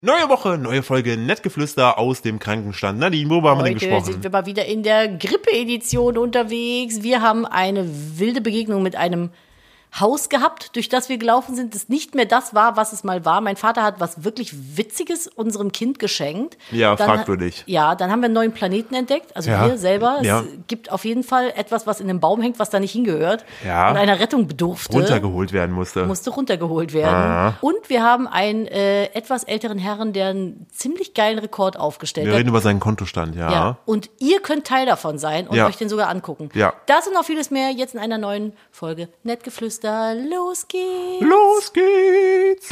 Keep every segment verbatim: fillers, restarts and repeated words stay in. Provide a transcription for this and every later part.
Neue Woche, neue Folge, Nettgeflüster aus dem Krankenstand. Nadine, worüber haben wir denn gesprochen? Heute sind wir mal wieder in der Grippe-Edition unterwegs. Wir haben eine wilde Begegnung mit einem Haus gehabt, durch das wir gelaufen sind, das nicht mehr das war, was es mal war. Mein Vater hat was wirklich Witziges unserem Kind geschenkt. Ja, dann, fragwürdig. Ja, dann haben wir einen neuen Planeten entdeckt, also ja. wir selber. Ja. Es gibt auf jeden Fall etwas, was in einem Baum hängt, was da nicht hingehört ja. und einer Rettung bedurfte. Runtergeholt werden musste. Musste runtergeholt werden. Ah. Und wir haben einen äh, etwas älteren Herrn, der einen ziemlich geilen Rekord aufgestellt wir hat. reden über seinen Kontostand, ja. Ja, und ihr könnt Teil davon sein und ja. euch den sogar angucken. Ja. Das und noch vieles mehr jetzt in einer neuen Folge Nettgeflüster. Los geht's! Los geht's!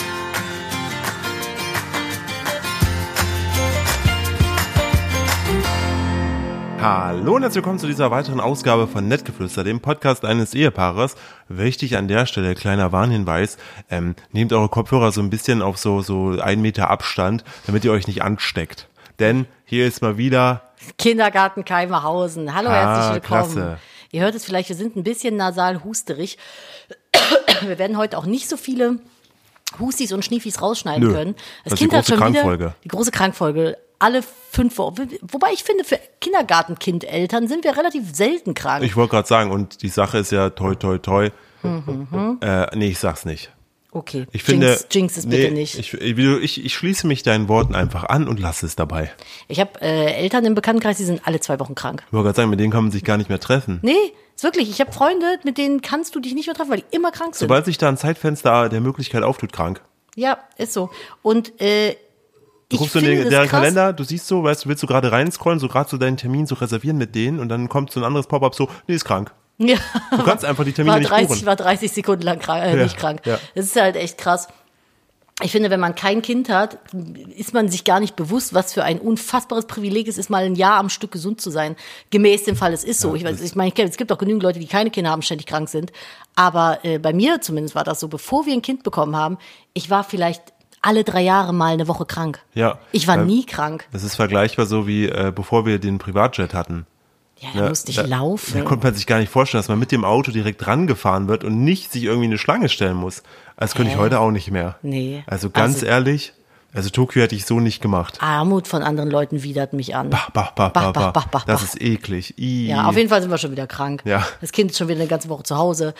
Hallo und herzlich willkommen zu dieser weiteren Ausgabe von Nettgeflüster, dem Podcast eines Ehepaares. Wichtig an der Stelle, kleiner Warnhinweis, ähm, nehmt eure Kopfhörer so ein bisschen auf so, so einen Meter Abstand, damit ihr euch nicht ansteckt. Denn hier ist mal wieder Kindergarten Keimehausen. Hallo, ah, herzlich willkommen. Klasse. Ihr hört es vielleicht, wir sind ein bisschen nasal husterig. Wir werden heute auch nicht so viele Hustis und Schniefis rausschneiden Nö, können. Das, das Kind ist die große hat schon wieder Krankfolge. die große Krankfolge. Alle fünf Wochen. Wobei ich finde, für Kindergartenkindeltern sind wir relativ selten krank. Ich wollte gerade sagen, und die Sache ist ja toi toi toi. Mhm. Äh, nee, ich sag's nicht. Okay, Ich finde, Jinx, Jinx es bitte nee, nicht. Ich, ich, ich schließe mich deinen Worten einfach an und lasse es dabei. Ich habe äh, Eltern im Bekanntenkreis, die sind alle zwei Wochen krank. Ich wollte gerade sagen, mit denen kann man sich gar nicht mehr treffen. Nee, ist wirklich. Ich habe Freunde, mit denen kannst du dich nicht mehr treffen, weil die immer krank sind. Sobald sich da ein Zeitfenster der Möglichkeit auftut, krank. Ja, ist so. Und äh, Du ich guckst in finde den, das deren krass. Kalender, du siehst so, weißt du, willst du gerade reinscrollen, so gerade so deinen Termin so reservieren mit denen und dann kommt so ein anderes Pop-up so, nee, ist krank. Ja. Du kannst einfach die Termine war nicht dreißig, buchen. war dreißig Sekunden lang krank, äh, Ja, nicht krank. ja. Das ist halt echt krass. Ich finde, wenn man kein Kind hat, ist man sich gar nicht bewusst, was für ein unfassbares Privileg es ist, mal ein Jahr am Stück gesund zu sein. Gemäß dem Fall, es ist so. Ja, ich weiß, ich meine, es gibt auch genügend Leute, die keine Kinder haben, ständig krank sind. Aber äh, bei mir zumindest war das so, bevor wir ein Kind bekommen haben, ich war vielleicht alle drei Jahre mal eine Woche krank. Ja. Ich war Ähm, nie krank. Das ist vergleichbar so wie, äh, bevor wir den Privatjet hatten. Ja, da musste ich da, laufen. Da konnte man sich gar nicht vorstellen, dass man mit dem Auto direkt rangefahren wird und nicht sich irgendwie eine Schlange stellen muss. Das könnte ich Hä? heute auch nicht mehr. Nee. Also ganz Also- ehrlich, also Tokio hätte ich so nicht gemacht. Armut von anderen Leuten widert mich an. Bah, bah, bah, bah, Bah, bah, bah. bah, bah, Das bah. ist eklig. I. Ja, auf jeden Fall sind wir schon wieder krank. Ja. Das Kind ist schon wieder eine ganze Woche zu Hause.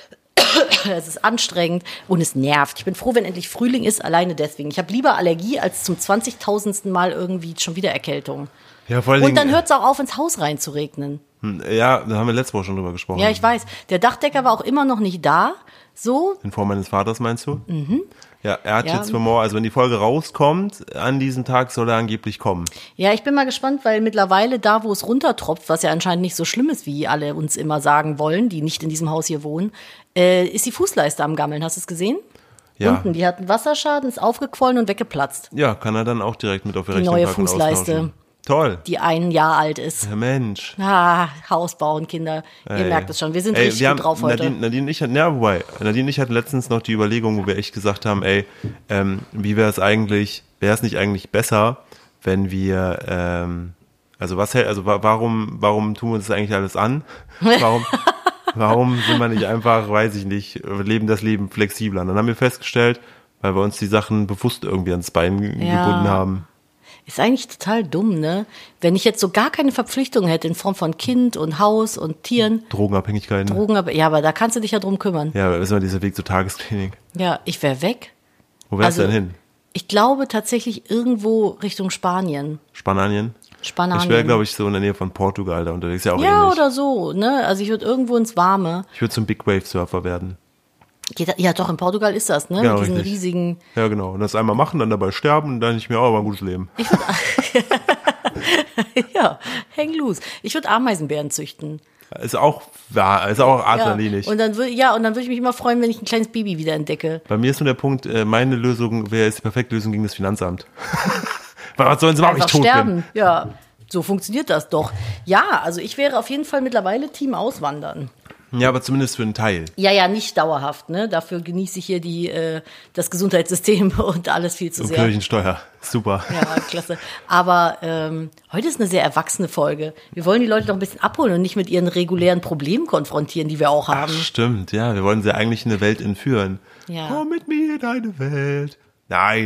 Es ist anstrengend und es nervt. Ich bin froh, wenn endlich Frühling ist, alleine deswegen. Ich habe lieber Allergie als zum zwanzigtausendsten Mal irgendwie schon wieder Erkältung. Ja, vor allen Und dann Dingen, hört es auch auf, ins Haus reinzuregnen. ja, da haben wir letzte Woche schon drüber gesprochen. Ja, ich weiß. Der Dachdecker war auch immer noch nicht da. So, In Form meines Vaters, meinst du? Mhm. Ja, er hat Ja. jetzt für morgen, also wenn die Folge rauskommt, an diesem Tag soll er angeblich kommen. ja, ich bin mal gespannt, weil mittlerweile da, wo es runtertropft, was ja anscheinend nicht so schlimm ist, wie alle uns immer sagen wollen, die nicht in diesem Haus hier wohnen, äh, ist die Fußleiste am Gammeln. Hast du es gesehen? Ja. Unten, die hat einen Wasserschaden, ist aufgequollen und weggeplatzt. Ja, kann er dann auch direkt mit auf die Die Rechnung neue packen und Fußleiste. austauschen. Toll. Die ein Jahr alt ist. Ja, Mensch. Ah, Haus bauen, Kinder. Ihr Ey. merkt es schon. Wir sind Ey, richtig wir gut haben, drauf heute. Nadine, Nadine und ich hatten, ja, wobei, Nadine und ich hatten letztens noch die Überlegung, wo wir echt gesagt haben, ey, ähm, wie wäre es eigentlich, wäre es nicht eigentlich besser, wenn wir, ähm, also was hält, also wa- warum, warum tun wir uns das eigentlich alles an? Warum, warum sind wir nicht einfach, weiß ich nicht, leben das Leben flexibler? Und dann haben wir festgestellt, weil wir uns die Sachen bewusst irgendwie ans Bein ge- Ja. gebunden haben. Ist eigentlich total dumm, ne? Wenn ich jetzt so gar keine Verpflichtungen hätte in Form von Kind und Haus und Tieren, Drogenabhängigkeiten. Drogen, aber, ja, aber da kannst du dich ja drum kümmern. Ja, das ist immer dieser Weg zur Tagesklinik. Ja, ich wäre weg. Wo wärst du Also, denn hin? Ich glaube tatsächlich irgendwo Richtung Spanien. Spanien? Spanien. Ich wäre, glaube ich, so in der Nähe von Portugal da unterwegs. Ja, auch Ja, ähnlich. oder so, ne? Also ich würde irgendwo ins Warme. Ich würde zum Big Wave Surfer werden. Geht da- Ja, doch, in Portugal ist das, ne? Ja, Mit diesen richtig. riesigen. Ja, genau. Und das einmal machen, dann dabei sterben und dann nicht mehr, oh, aber ein gutes Leben. Ja, hang loose. Ich würde Ameisenbären züchten. Ist auch, ja, ist auch adrenalinisch. Ja, und dann würde ja, und dann würde ich mich immer freuen, wenn ich ein kleines Baby wieder entdecke. Bei mir ist nur der Punkt, äh, meine Lösung wäre jetzt die perfekte Lösung gegen das Finanzamt. Weil was sollen sie machen, wenn ich Einfach tot sterben. bin? Ja, so funktioniert das doch. Ja, also ich wäre auf jeden Fall mittlerweile Team Auswandern. Ja, aber zumindest für einen Teil. Ja, ja, nicht dauerhaft, ne? Dafür genieße ich hier die, äh, das Gesundheitssystem und alles viel zu Und sehr. Kirchensteuer. Super. Ja, klasse. Aber ähm, heute ist eine sehr erwachsene Folge. Wir wollen die Leute noch ein bisschen abholen und nicht mit ihren regulären Problemen konfrontieren, die wir auch haben. Ach, stimmt, ja. Wir wollen sie eigentlich in eine Welt entführen. Ja. Komm mit mir in deine Welt. Nein.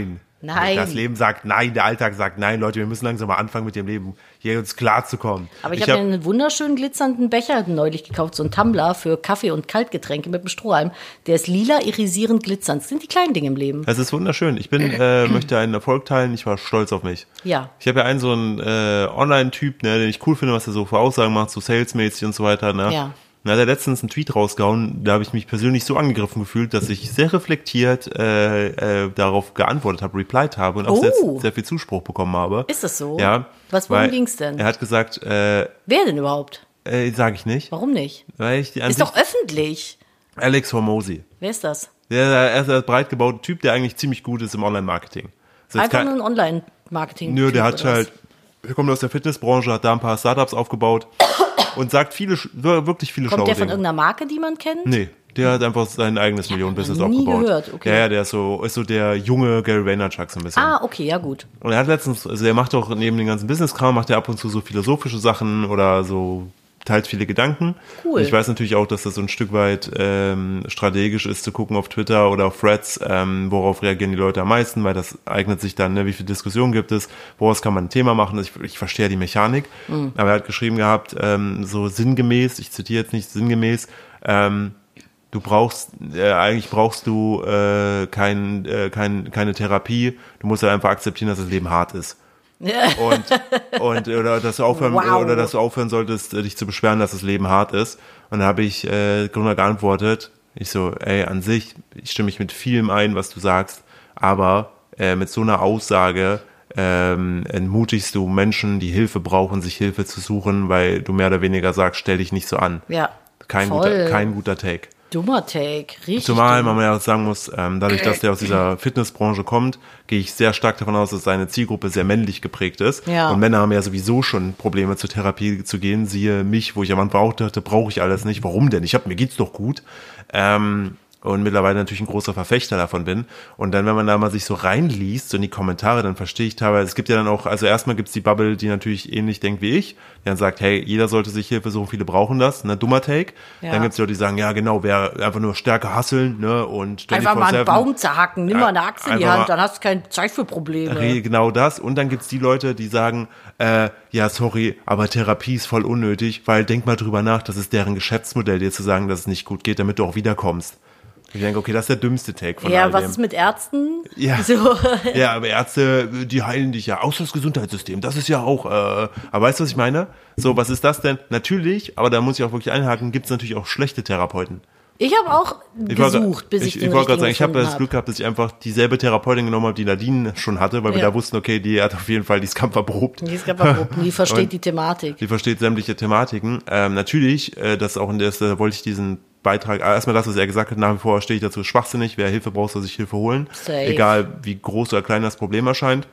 Nein. Das Leben sagt nein, der Alltag sagt nein. Leute, wir müssen langsam mal anfangen mit dem Leben, hier uns klarzukommen. Aber ich, ich habe hab, mir einen wunderschönen glitzernden Becher neulich gekauft, so einen Tumbler für Kaffee und Kaltgetränke mit einem Strohhalm. Der ist lila, irisierend, glitzernd. Das sind die kleinen Dinge im Leben. Es ist wunderschön. Ich bin, äh, möchte einen Erfolg teilen. Ich war stolz auf mich. Ja. Ich habe ja einen so einen äh, Online-Typ, ne, den ich cool finde, was er so für Aussagen macht, so salesmäßig und so weiter. Ne? Ja. Und da hat er letztens einen Tweet rausgehauen, da habe ich mich persönlich so angegriffen gefühlt, dass ich sehr reflektiert äh, äh, darauf geantwortet habe, replied habe und auch Oh. sehr, sehr viel Zuspruch bekommen habe. Ist das so? Ja. Was, worum weil ging's denn? Er hat gesagt, äh, Wer denn überhaupt? äh, sage ich nicht, Warum nicht? weil ich die an Ist sich, doch öffentlich. Alex Hormozy. Wer ist das? Der, er ist ein breit gebauter Typ, der eigentlich ziemlich gut ist im Online-Marketing. Also jetzt Einfach kein- nur ein Online-Marketing. Nö, der hat oder was? halt, er kommt aus der Fitnessbranche, hat da ein paar Startups aufgebaut und sagt viele, wirklich viele Kommt schlaue der von Dinge. irgendeiner Marke, die man kennt? Nee, der hat einfach sein eigenes Millionenbusiness noch nie aufgebaut. gehört, okay. Ja, ja, der ist so, ist so der junge Gary Vaynerchuk so ein bisschen. Ah, okay, ja gut. Und er hat letztens, also er macht auch neben den ganzen Business-Kram, macht er ab und zu so philosophische Sachen oder so, teilt viele Gedanken. Cool. Und ich weiß natürlich auch, dass das so ein Stück weit ähm, strategisch ist, zu gucken auf Twitter oder auf Threads, ähm, worauf reagieren die Leute am meisten, weil das eignet sich dann, ne, wie viele Diskussionen gibt es, woraus kann man ein Thema machen. Ich, ich verstehe die Mechanik, Mhm. aber er hat geschrieben gehabt, ähm, so sinngemäß, ich zitiere jetzt nicht sinngemäß, ähm, du brauchst, äh, eigentlich brauchst du äh, kein, äh, kein, keine Therapie, du musst halt einfach akzeptieren, dass das Leben hart ist. und, und oder dass du aufhören Wow. oder dass du aufhören solltest, dich zu beschweren, dass das Leben hart ist. Und da habe ich äh, Gründer geantwortet. Ich so, ey, an sich, ich stimme mich mit vielem ein, was du sagst, aber äh, mit so einer Aussage ähm, entmutigst du Menschen, die Hilfe brauchen, sich Hilfe zu suchen, weil du mehr oder weniger sagst, stell dich nicht so an. Ja. Kein voll. guter, kein guter Take. Dummer Take. Richtig. Zumal dumm. man ja auch sagen muss, ähm, dadurch, dass der aus dieser Fitnessbranche kommt, gehe ich sehr stark davon aus, dass seine Zielgruppe sehr männlich geprägt ist. Ja. Und Männer haben ja sowieso schon Probleme, zur Therapie zu gehen. Siehe mich, wo ich am Anfang auch dachte, brauche ich alles nicht. Warum denn? Ich hab, mir geht's doch gut. Ähm, und mittlerweile natürlich ein großer Verfechter davon bin. Und dann, wenn man da mal sich so reinliest, so in die Kommentare, dann verstehe ich teilweise, es gibt ja dann auch, also erstmal gibt's die Bubble, die natürlich ähnlich denkt wie ich, die dann sagt, hey, jeder sollte sich Hilfe suchen, viele brauchen das, ne, dummer Take. Ja. Dann gibt's Leute, die sagen, ja genau, wer einfach nur stärker hustlen, ne, und Einfach mal einen vierundzwanzig Baum zerhacken, nimm mal eine Axt in die Einfach Hand, mal- dann hast du keine Zeit für Probleme. Re- Genau das. Und dann gibt's die Leute, die sagen, äh, ja, sorry, aber Therapie ist voll unnötig, weil denk mal drüber nach, das ist deren Geschäftsmodell, dir zu sagen, dass es nicht gut geht, damit du auch wiederkommst. Ich denke, okay, das ist der dümmste Take von Ja, all was dem. ist mit Ärzten? Ja. So. Ja, aber Ärzte, die heilen dich ja, außer das Gesundheitssystem, das ist ja auch, äh, aber weißt du, was ich meine? So, was ist das denn? Natürlich, aber da muss ich auch wirklich einhaken, gibt's natürlich auch schlechte Therapeuten. Ich habe auch Ich wollte- gesucht, bis ich, ich, den ich wollte gerade sagen, richtigen ich habe gefunden das Glück gehabt, dass ich einfach dieselbe Therapeutin genommen habe, die Nadine schon hatte, weil wir Ja. da wussten, okay, die hat auf jeden Fall, die ist kampferprobt. Die ist kaputt, die versteht Und die Thematik. Die versteht sämtliche Thematiken. Ähm, natürlich, äh, das auch in der, da wollte ich diesen Beitrag, äh, erstmal das, was er gesagt hat, nach wie vor stehe ich dazu schwachsinnig. Wer Hilfe braucht, soll sich Hilfe holen. Safe. Egal, wie groß oder klein das Problem erscheint.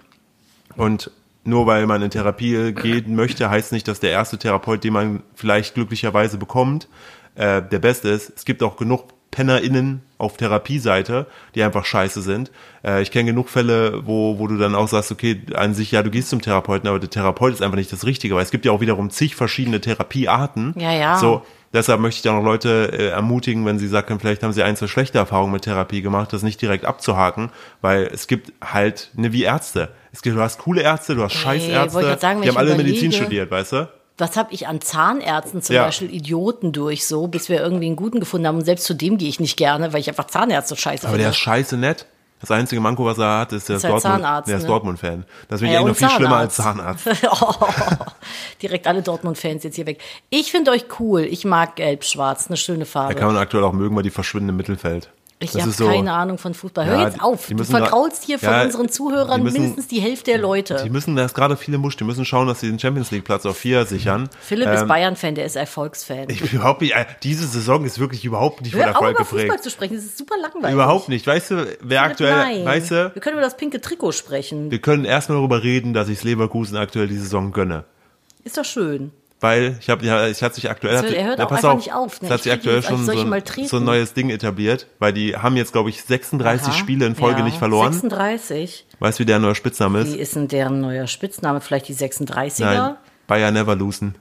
Und nur weil man in Therapie gehen möchte, heißt nicht, dass der erste Therapeut, den man vielleicht glücklicherweise bekommt, äh, der beste ist. Es gibt auch genug PennerInnen auf Therapieseite, die einfach scheiße sind. Äh, ich kenne genug Fälle, wo, wo du dann auch sagst, okay, an sich, ja, du gehst zum Therapeuten, aber der Therapeut ist einfach nicht das Richtige, weil es gibt ja auch wiederum zig verschiedene Therapiearten. Ja, ja. So, deshalb möchte ich dann auch Leute äh, ermutigen, wenn sie sagen, vielleicht haben sie ein, zwei schlechte Erfahrungen mit Therapie gemacht, das nicht direkt abzuhaken, weil es gibt halt, ne, wie Ärzte. Es gibt, du hast coole Ärzte, du hast scheiß wollte Ärzte, grad sagen, wenn die haben ich alle überlege- Medizin studiert, weißt du? Was habe ich an Zahnärzten zum Ja. Beispiel Idioten durch, so, bis wir irgendwie einen guten gefunden haben. Und selbst zu dem gehe ich nicht gerne, weil ich einfach Zahnärzte scheiße Aber finde. der ist scheiße nett. Das einzige Manko, was er hat, ist, der ist, halt Dortmund, Zahnarzt, der ist ne? Dortmund-Fan. Das finde ich Ja, eigentlich noch und viel schlimmer als Zahnarzt. Zahnarzt. Oh, direkt alle Dortmund-Fans jetzt hier weg. Ich finde euch cool. Ich mag gelb-schwarz, eine schöne Da Farbe. kann man aktuell auch mögen, weil die verschwinden im Mittelfeld. Ich Das habe ist so- keine Ahnung von Fußball. Hör Ja, jetzt auf. die Du müssen gra- vergraulst hier von Ja, unseren Zuhörern die müssen- mindestens die Hälfte der Leute. Die müssen, da ist gerade viele Musch, die müssen schauen, dass sie den Champions League Platz auf vier sichern. Philipp Ähm, ist Bayern-Fan, der ist Erfolgsfan. Ich bin überhaupt nicht, äh, diese Saison ist wirklich überhaupt nicht von Hör auf, Erfolg über Fußball geprägt. zu sprechen. Das ist super langweilig. Überhaupt nicht. Weißt du, wer Philipp, aktuell, nein. weißt du, Wir können über das pinke Trikot sprechen. wir können erstmal darüber reden, dass ich Leverkusen aktuell die Saison gönne. Ist doch schön. Weil ich habe, ja, ich hat sich aktuell, Das will- er hört ja, auch pass einfach auf, nicht auf, ne? es hat Ich sich krieg aktuell jetzt, als schon soll so ich mal ein, treten? so ein neues Ding etabliert, weil die haben jetzt, glaube ich, sechsunddreißig Aha. Spiele in Folge Ja, nicht verloren. sechsunddreißig. Weißt du, wie der neue Spitzname ist? Wie ist denn deren neuer Spitzname? Vielleicht die sechsunddreißiger? Nein, Bayer Never Losen.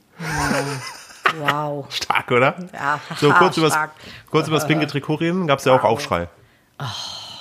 Wow. Stark, oder? Ja, So, kurz über stark. kurz übers pinke Trikot reden, gab's ja auch Aufschrei.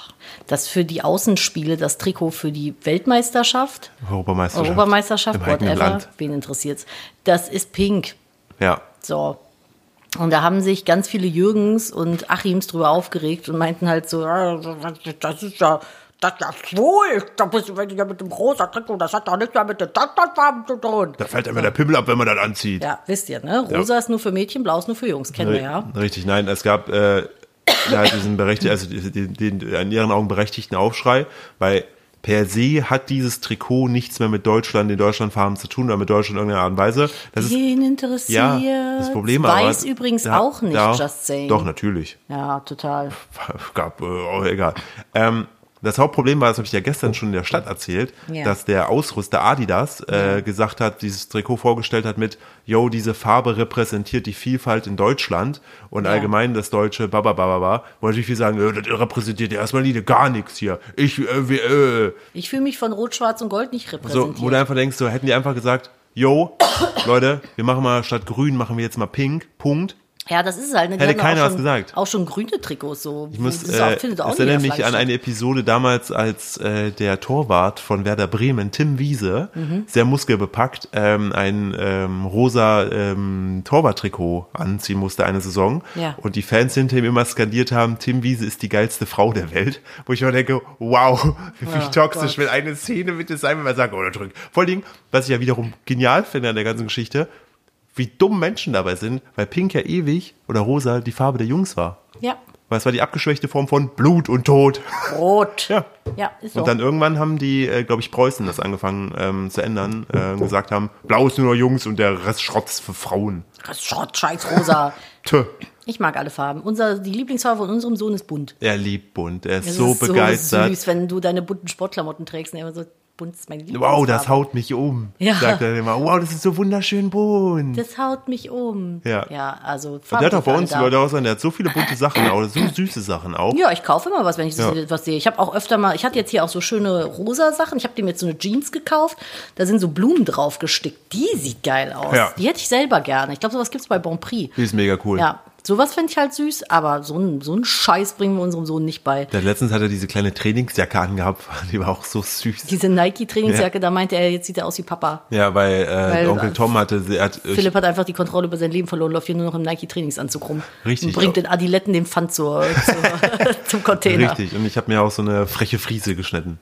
das für die Außenspiele, das Trikot für die Weltmeisterschaft, Europameisterschaft, Europameisterschaft, im eigenen whatever, Land. wen interessiert's, das ist pink. Ja. So. Und da haben sich ganz viele Jürgens und Achims drüber aufgeregt und meinten halt so, ja, das ist ja, das ist ja schwul, da bist du ja mit dem rosa Trikot, das hat doch nichts mehr mit den Deutschlandfarben zu tun. Da fällt einem der Pimmel ab, wenn man das anzieht. Ja, wisst ihr, ne? Rosa Ja. ist nur für Mädchen, blau ist nur für Jungs, kennen wir ja. Richtig, nein, es gab äh, ja, diesen berechtigten, also den, den in ihren Augen berechtigten Aufschrei, weil per se hat dieses Trikot nichts mehr mit Deutschland, den Deutschlandfarben zu tun oder mit Deutschland in irgendeiner Art und Weise. Das ist, Wen interessiert? ja, das Problem Weiß aber, übrigens da, auch nicht, da, just saying. Doch, natürlich. Ja, total. Gab, äh, oh, egal. Ähm, das Hauptproblem war, das habe ich ja gestern schon in der Stadt erzählt, Ja. dass der Ausrüster Adidas äh, gesagt hat, dieses Trikot vorgestellt hat mit, yo, diese Farbe repräsentiert die Vielfalt in Deutschland und Ja. allgemein das deutsche Babababa. Wo natürlich viele sagen, äh, das repräsentiert ja erstmal nie gar nichts hier. Ich, äh, wie, äh. Ich fühle mich von Rot, Schwarz und Gold nicht So, repräsentiert. wo du einfach denkst, so hätten die einfach gesagt, yo, Leute, wir machen mal statt grün, machen wir jetzt mal pink, Punkt. Ja, das ist es halt. Ne? Die Hätte haben keiner auch was schon, gesagt. Auch schon grüne Trikots so. Ich muss, das ist auch, äh, findet auch es nicht erinnert in der mich an Flagge eine Episode damals, als äh, der Torwart von Werder Bremen, Tim Wiese, sehr muskelbepackt, ähm, ein ähm, rosa ähm, Torwarttrikot anziehen musste eine Saison. Ja. Und die Fans hinter ihm immer skandiert haben, Tim Wiese ist die geilste Frau der Welt. Wo ich immer denke, wow, wie Oh toxisch Gott. will eine Szene bitte sein, wenn man sagt, oder drück. Vor allen Dingen, was ich ja wiederum genial finde an der ganzen Geschichte, wie dumm Menschen dabei sind, weil Pink ja ewig oder rosa die Farbe der Jungs war. Ja, Weil es war die abgeschwächte Form von Blut und Tod. rot. Ja. Ja, ist so. Und dann irgendwann haben die, äh, glaube ich, Preußen das angefangen ähm, zu ändern äh, und gesagt haben, blau ist nur noch Jungs und der Rest Schrott ist für Frauen. Das Schrott, scheiß rosa. Tö. Ich mag alle Farben. Unser, die Lieblingsfarbe von unserem Sohn ist bunt. Er liebt bunt, er ist Das so ist begeistert. so süß, wenn du deine bunten Sportklamotten trägst und er immer so, bunt ist meine Lieblingsfarbe. Wow, das haut mich um. Ja. Sagt er immer, wow, das ist so wunderschön bunt. Das haut mich um. Ja. Ja, also Und der hat auch bei uns, da. der, der hat so viele bunte Sachen, auch so süße Sachen auch. Ja, ich kaufe immer was, wenn ich Ja. was sehe. Ich habe auch öfter mal, ich hatte jetzt hier auch so schöne rosa Sachen. Ich habe dem jetzt so eine Jeans gekauft. Da sind so Blumen drauf gestickt. Die sieht geil aus. Ja. Die hätte ich selber gerne. Ich glaube, sowas gibt's bei Bon Prix. Die ist mega cool. Ja, sowas finde ich halt süß, aber so ein so ein Scheiß bringen wir unserem Sohn nicht bei. Der letztens hat er diese kleine Trainingsjacke angehabt, die war auch so süß. Diese Nike-Trainingsjacke, da meinte er, jetzt sieht er aus wie Papa. Ja, weil, äh, Weil, Onkel äh, Tom hatte, er hat, Philipp hat einfach die Kontrolle über sein Leben verloren, läuft hier nur noch im Nike-Trainingsanzug rum. Richtig. Und bringt den Adiletten den Pfand zur, zur, zum Container. richtig, und ich habe mir auch so eine freche Friese geschnitten.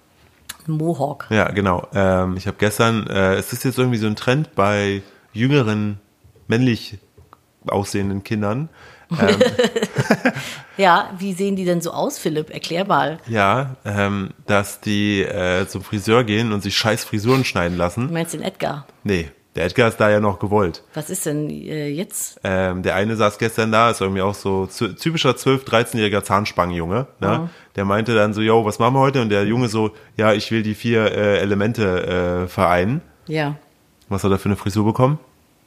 Mohawk. Ja, genau. Ähm, ich habe gestern, äh, es ist jetzt irgendwie so ein Trend bei jüngeren, männlich aussehenden Kindern. Ähm, Ja, wie sehen die denn so aus, Philipp? Erklär mal. ja, ähm, dass die äh, zum Friseur gehen und sich scheiß Frisuren schneiden Du lassen. meinst den Edgar? Nee, der Edgar ist da ja noch gewollt. Was ist denn äh, jetzt? Ähm, der eine saß gestern da, ist irgendwie auch so zu- typischer zwölf-, dreizehnjähriger Zahnspangenjunge. Ne? Ja. Der meinte dann so, yo, was machen wir heute? Und der Junge so, ja, ich will die vier äh, Elemente äh, vereinen. Ja. Was hat er für eine Frisur bekommen?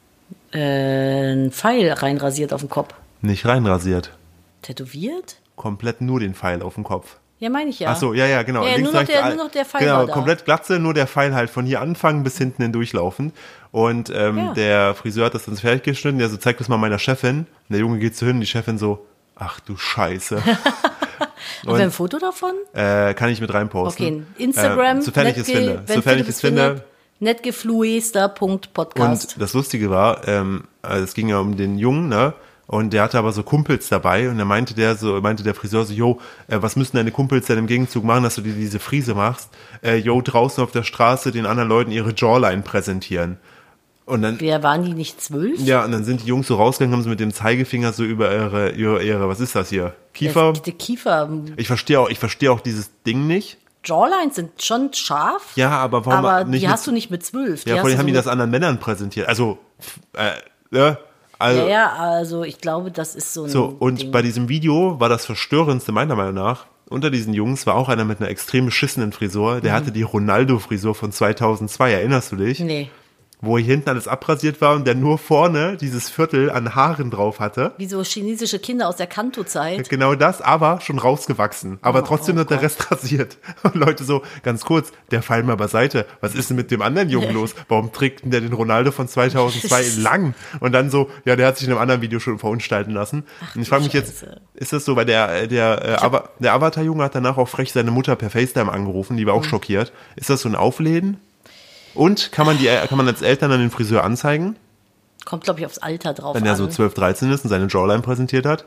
Äh, ein Pfeil reinrasiert auf den Kopf. Nicht reinrasiert. Tätowiert? Komplett nur den Pfeil auf dem Kopf. Ja, meine ich ja. Ach so, ja, ja, genau. Ja, Links, nur noch rechts, der- all- nur noch der Pfeil Genau, war da. komplett Glatze, nur der Pfeil halt von hier anfangen bis hinten hindurchlaufen. Und ähm, Ja. der Friseur hat das dann fertig geschnitten. Der so, zeig das mal meiner Chefin. Und der Junge geht so hin und die Chefin so, ach du Scheiße. Haben wir ein Foto davon? äh, kann ich mit reinposten. Okay, Instagram. Äh, sofern ich es netge- finde. wenn Sofern Philipp ich es finde. netgefluester Punkt podcast. Und das Lustige war, ähm, also es ging ja um den Jungen, ne? Und der hatte aber so Kumpels dabei und da meinte der so, meinte der Friseur so, jo, äh, was müssen deine Kumpels denn im Gegenzug machen, dass du dir diese Frise machst? Äh, jo, draußen auf der Straße den anderen Leuten ihre Jawline präsentieren. Und dann, Wer waren die nicht zwölf? ja, und dann sind die Jungs so rausgegangen, haben sie mit dem Zeigefinger so über ihre, ihre, ihre was ist das hier? Kiefer? Der, der Kiefer. Ich verstehe auch, ich verstehe auch dieses Ding nicht. Jawlines sind schon scharf. Ja, aber warum aber nicht die mit- hast du nicht mit zwölf. Ja, die vor hast allem du haben die so das anderen Männern präsentiert. Also, äh, ne? Also, Ja, ja, also ich glaube, das ist so ein so, und Ding. bei diesem Video war das Verstörendste meiner Meinung nach, unter diesen Jungs war auch einer mit einer extrem beschissenen Frisur, der hatte die Ronaldo-Frisur von zweitausendzwei, erinnerst du dich? Nee. wo hinten alles abrasiert war und der nur vorne dieses Viertel an Haaren drauf hatte. Wie so chinesische Kinder aus der Kanto-Zeit. Genau das, aber schon rausgewachsen. Aber Oh, trotzdem oh hat der Gott. Rest rasiert. Und Leute so, ganz kurz, der Fall mal beiseite. Was ist denn mit dem anderen Jungen los? Warum trägt denn der den Ronaldo von zweitausendzwei lang? Und dann so, ja, der hat sich in einem anderen Video schon verunstalten lassen. Und ich frage mich jetzt, Scheiße. ist das so, weil der, der, äh, Ava- der Avatar-Junge hat danach auch frech seine Mutter per FaceTime angerufen, die war Mhm. auch schockiert. Ist das so ein Aufläden? Und kann man die, kann man als Eltern dann den Friseur anzeigen, Kommt, glaube ich, aufs Alter drauf wenn an. er so zwölf, dreizehn ist und seine Jawline präsentiert hat?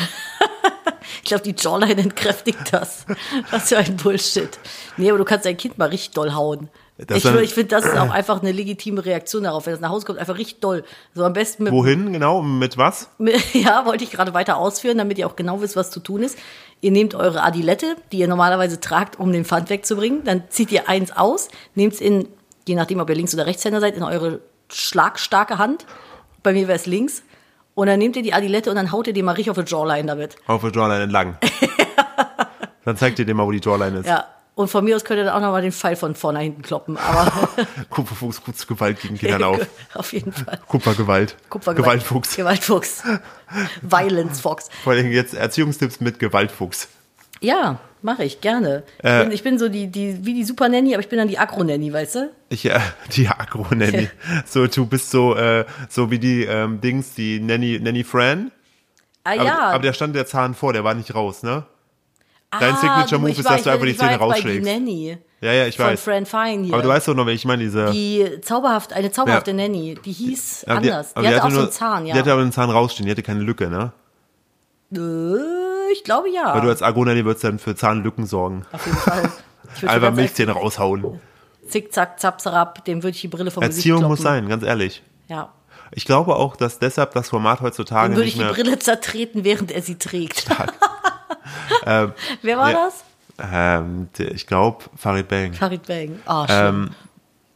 Ich glaube, die Jawline entkräftigt das. Was für ein Bullshit. Nee, aber du kannst dein Kind mal richtig doll hauen. Das ich dann- ich finde, das ist auch einfach eine legitime Reaktion darauf. Wenn es nach Hause kommt, einfach richtig doll. So am besten mit, Wohin, genau, mit was? mit ja, wollte ich gerade weiter ausführen, damit ihr auch genau wisst, was zu tun ist. Ihr nehmt eure Adilette, die ihr normalerweise tragt, um den Pfand wegzubringen. Dann zieht ihr eins aus, nehmt es in, je nachdem, ob ihr Links- oder Rechtshänder seid, in eure schlagstarke Hand. Bei mir wäre es links. Und dann nehmt ihr die Adilette und dann haut ihr die mal richtig auf die Jawline damit. Auf der Jawline entlang. Dann zeigt ihr dir mal, wo die Jawline ist. Ja. Und von mir aus könnt ihr dann auch nochmal den Pfeil von vorne nach hinten kloppen. Aber Kupferfuchs, kurz Gewalt gegen Kindern auf. auf jeden Fall. Kupfergewalt. Kupfergewalt. Gewaltfuchs. Gewaltfuchs. Violence Fox. Vor allem jetzt Erziehungstipps mit Gewaltfuchs. Ja, mache ich gerne. Ich, Äh. bin, ich bin so die, die, wie die Super Nanny, aber ich bin dann die Agro-Nanny, weißt du? Ich, äh, die Agro-Nanny. So, du bist so, äh, so wie die ähm, Dings, die Nanny, Nanny Fran. Ah Aber, ja. aber der stand der Zahn vor, der war nicht raus, ne? Dein Ah, Signature-Move ich ist, war- dass du ich einfach die war Zähne jetzt bei rausschlägst. Die Nanny. Ja, ja, ich Von weiß. Fran Fine hier. Aber du weißt doch noch, welche ich meine, diese. die zauberhaft, eine zauberhafte Ja. Nanny, die hieß aber die- anders. Die, aber hatte auch so nur- einen Zahn, ja. Die hatte aber einen Zahn rausstehen, die hatte keine Lücke, ne? Äh, ich glaube ja. Weil du als Agro-Nanny würdest dann für Zahnlücken sorgen. Auf jeden Fall. Ich würd Einfach ganz Milchzähne raushauen. Zickzack, zapsarab, dem würde ich die Brille vom Erziehung Gesicht muss kloppen. sein, ganz ehrlich. Ja. Ich glaube auch, dass deshalb das Format heutzutage Dem würde ich nicht die mehr. Brille zertreten, während er sie trägt. Wer war ja. das? Ähm, der- ich glaube, Farid Bang. Farid Bang. Ah, Ähm, schlimm.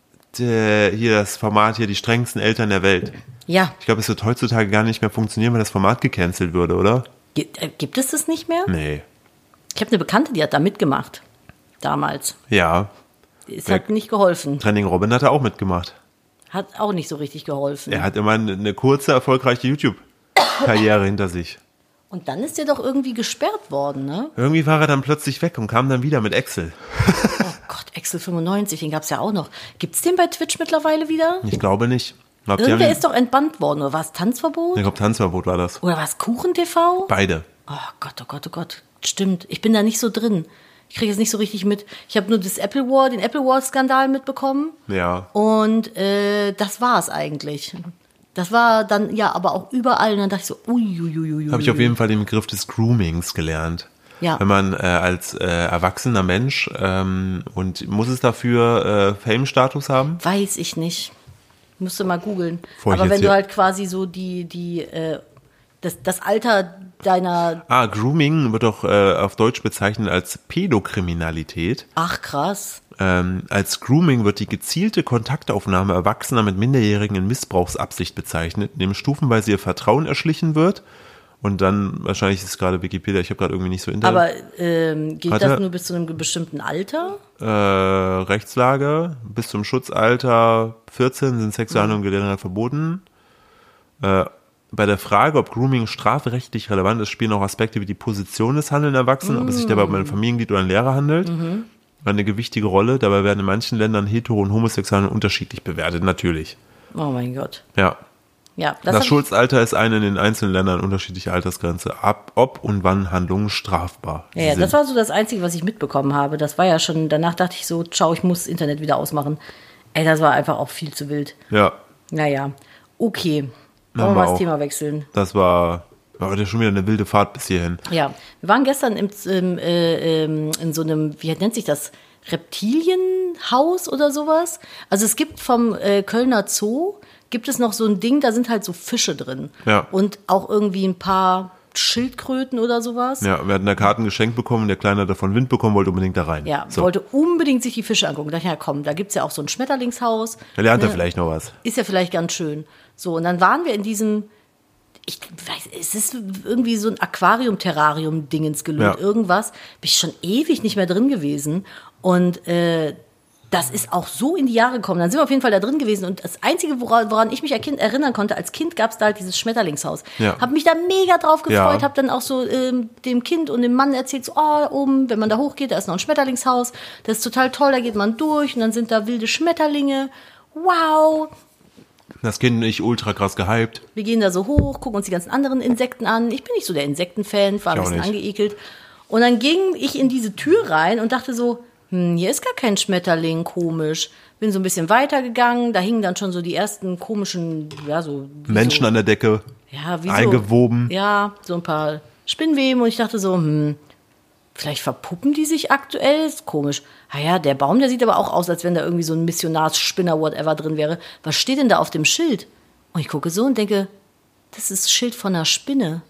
Der, hier das Format hier, die strengsten Eltern der Welt. Ja. Ich glaube, es wird heutzutage gar nicht mehr funktionieren, weil das Format gecancelt würde, oder? Gibt, äh, gibt es das nicht mehr? Nee. Ich habe eine Bekannte, die hat da mitgemacht. Damals. Ja. Es hat nicht geholfen. Trending Robin hat er auch mitgemacht. Hat auch nicht so richtig geholfen. Er hat immer eine, eine kurze, erfolgreiche YouTube-Karriere hinter sich. Und dann ist der doch irgendwie gesperrt worden, ne? Irgendwie war er dann plötzlich weg und kam dann wieder mit Excel. Oh Gott, Excel fünfundneunzig, den gab's ja auch noch. Gibt's den bei Twitch mittlerweile wieder? Ich glaube nicht. Ich glaube, die haben Irgendwer ihn- ist doch entbannt worden. Oder war es Tanzverbot? ich glaube, Tanzverbot war das. Oder war es Kuchen-T V? Beide. Oh Gott, oh Gott, oh Gott. Stimmt, ich bin da nicht so drin. Ich kriege es nicht so richtig mit. Ich habe nur das Apple War, den Apple War-Skandal mitbekommen. Ja. Und äh, das war es eigentlich. Das war dann, ja, aber auch überall. Und dann dachte ich so, uiuiuiui. Habe ich auf jeden Fall den Begriff des Groomings gelernt. Ja. Wenn man äh, als äh, erwachsener Mensch ähm, und muss es dafür äh, Fame-Status haben? Weiß ich nicht. Musste mal googeln. Bevor ich Aber jetzt wenn du hier- halt quasi so die, die, äh, das, das Alter deiner, Ah, Grooming wird doch äh, auf Deutsch bezeichnet als Pädokriminalität. ach krass. Ähm, als Grooming wird die gezielte Kontaktaufnahme Erwachsener mit Minderjährigen in Missbrauchsabsicht bezeichnet, indem stufenweise ihr Vertrauen erschlichen wird. Und dann, wahrscheinlich ist es gerade Wikipedia, ich habe gerade irgendwie nicht so Internet. Aber ähm, geht Warte. das nur bis zu einem bestimmten Alter? Äh, Rechtslage, bis zum Schutzalter vierzehn sind Sexualhandlungen generell verboten. Äh, bei der Frage, ob Grooming strafrechtlich relevant ist, spielen auch Aspekte wie die Position des handelnden Erwachsenen, ob es sich dabei um ein Familienglied oder ein Lehrer handelt, eine gewichtige Rolle. Dabei werden in manchen Ländern Hetero- und Homosexuelle unterschiedlich bewertet, natürlich. Oh mein Gott. Ja. Ja, Das, hab ich- Schutzalter ist eine in den einzelnen Ländern unterschiedliche Altersgrenze. Ab, ob und wann Handlungen strafbar Ja, ja, sind. das war so das Einzige, was ich mitbekommen habe. Das war ja schon, danach dachte ich so, ciao, ich muss das Internet wieder ausmachen. Ey, das war einfach auch viel zu wild. Ja, Naja, okay. Haben Wollen wir wir mal das auch. Thema wechseln? das war, war heute schon wieder eine wilde Fahrt bis hierhin. Ja, wir waren gestern im, im, äh, ähm, in so einem, wie nennt sich das, Reptilienhaus oder sowas. Also es gibt vom äh, Kölner Zoo, gibt es noch so ein Ding, da sind halt so Fische drin. Ja. Und auch irgendwie ein paar Schildkröten oder sowas. Ja, wir hatten da Karten geschenkt bekommen, der Kleine hat davon Wind bekommen, wollte unbedingt da rein. Ja, so. wollte unbedingt sich die Fische angucken. Da dachte ich, ja komm, da gibt's ja auch so ein Schmetterlingshaus. Da lernt er Ne? vielleicht noch was. Ist ja vielleicht ganz schön. So, und dann waren wir in diesem, ich weiß, es ist irgendwie so ein Aquarium-Terrarium-Dingens gelöst, Ja. irgendwas. Bin ich schon ewig nicht mehr drin gewesen. Und äh, Das ist auch so in die Jahre gekommen. Dann sind wir auf jeden Fall da drin gewesen. Und das Einzige, woran, woran ich mich erinnern konnte, als Kind gab es da halt dieses Schmetterlingshaus. Ja. Hab mich da mega drauf gefreut, Ja. hab dann auch so ähm, dem Kind und dem Mann erzählt, so, oh, oben, wenn man da hochgeht, da ist noch ein Schmetterlingshaus. Das ist total toll, da geht man durch und dann sind da wilde Schmetterlinge. Wow. Das Kind und ich ultra krass gehypt. Wir gehen da so hoch, gucken uns die ganzen anderen Insekten an. Ich bin nicht so der Insektenfan, war ein Ich auch bisschen nicht. angeekelt. Und dann ging ich in diese Tür rein und dachte so, hm, hier ist gar kein Schmetterling, komisch. Bin so ein bisschen weitergegangen, da hingen dann schon so die ersten komischen, ja, so. wie Menschen so, an der Decke, ja, wie eingewoben. So, ja, so ein paar Spinnweben und ich dachte so, hm, vielleicht verpuppen die sich aktuell, ist komisch. Ah ja, der Baum, der sieht aber auch aus, als wenn da irgendwie so ein Missionarsspinner, whatever drin wäre. Was steht denn da auf dem Schild? Und ich gucke so und denke, das ist das Schild von einer Spinne.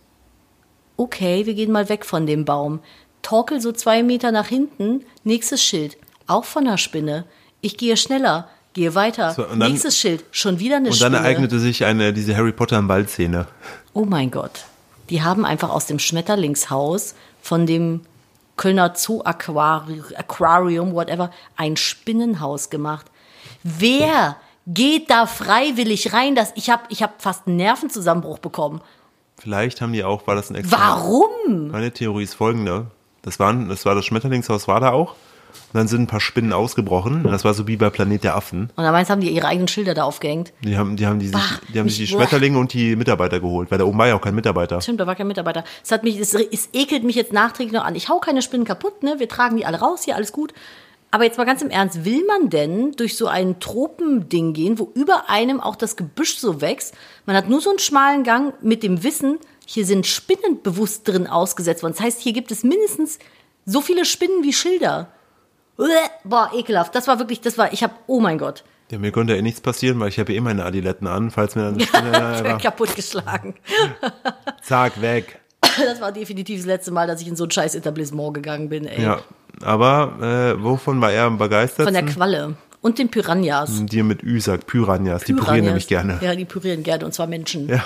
Okay, wir gehen mal weg von dem Baum. Torkel so zwei Meter nach hinten, nächstes Schild, auch von einer Spinne. Ich gehe schneller, gehe weiter, So, und dann- nächstes Schild, schon wieder eine Und Spinne. dann ereignete sich eine, diese Harry Potter im Wald-Szene. Oh mein Gott. Die haben einfach aus dem Schmetterlingshaus von dem Kölner Zoo Aquari- Aquarium, whatever, ein Spinnenhaus gemacht. Wer geht da freiwillig rein? Das, ich habe ich hab fast einen Nervenzusammenbruch bekommen. Vielleicht haben die auch, war das ein extra... Warum? Meine Theorie ist folgende. Das, waren, das war das Schmetterlingshaus, war da auch. Und dann sind ein paar Spinnen ausgebrochen. Und das war so wie bei Planet der Affen. Und dann meinst du, haben die ihre eigenen Schilder da aufgehängt. Die haben, die haben, die sich, Bah, die, haben sich die mich- Schmetterlinge und die Mitarbeiter geholt. Weil da oben war ja auch kein Mitarbeiter. Stimmt, da war kein Mitarbeiter. Es hat mich, es, es ekelt mich jetzt nachträglich noch an. Ich hau keine Spinnen kaputt, ne? Wir tragen die alle raus, hier alles gut. Aber jetzt mal ganz im Ernst, will man denn durch so ein Tropending gehen, wo über einem auch das Gebüsch so wächst? Man hat nur so einen schmalen Gang mit dem Wissen, hier sind Spinnen bewusst drin ausgesetzt worden. Das heißt, hier gibt es mindestens so viele Spinnen wie Schilder. Uäh, boah, ekelhaft. Das war wirklich, das war, ich hab, oh mein Gott, Ja, mir könnte ja nichts passieren, weil ich habe ja eh meine Adiletten an, falls mir dann eine Spinne... kaputtgeschlagen. Zack, weg. Das war definitiv das letzte Mal, dass ich in so ein scheiß Etablissement gegangen bin, ey. Ja, aber äh, wovon war er am begeistertsten? Von der Qualle und den Piranhas. Die mit Ü sagt, Piranhas, die pürieren nämlich gerne. Ja, die pürieren gerne und zwar Menschen. Ja.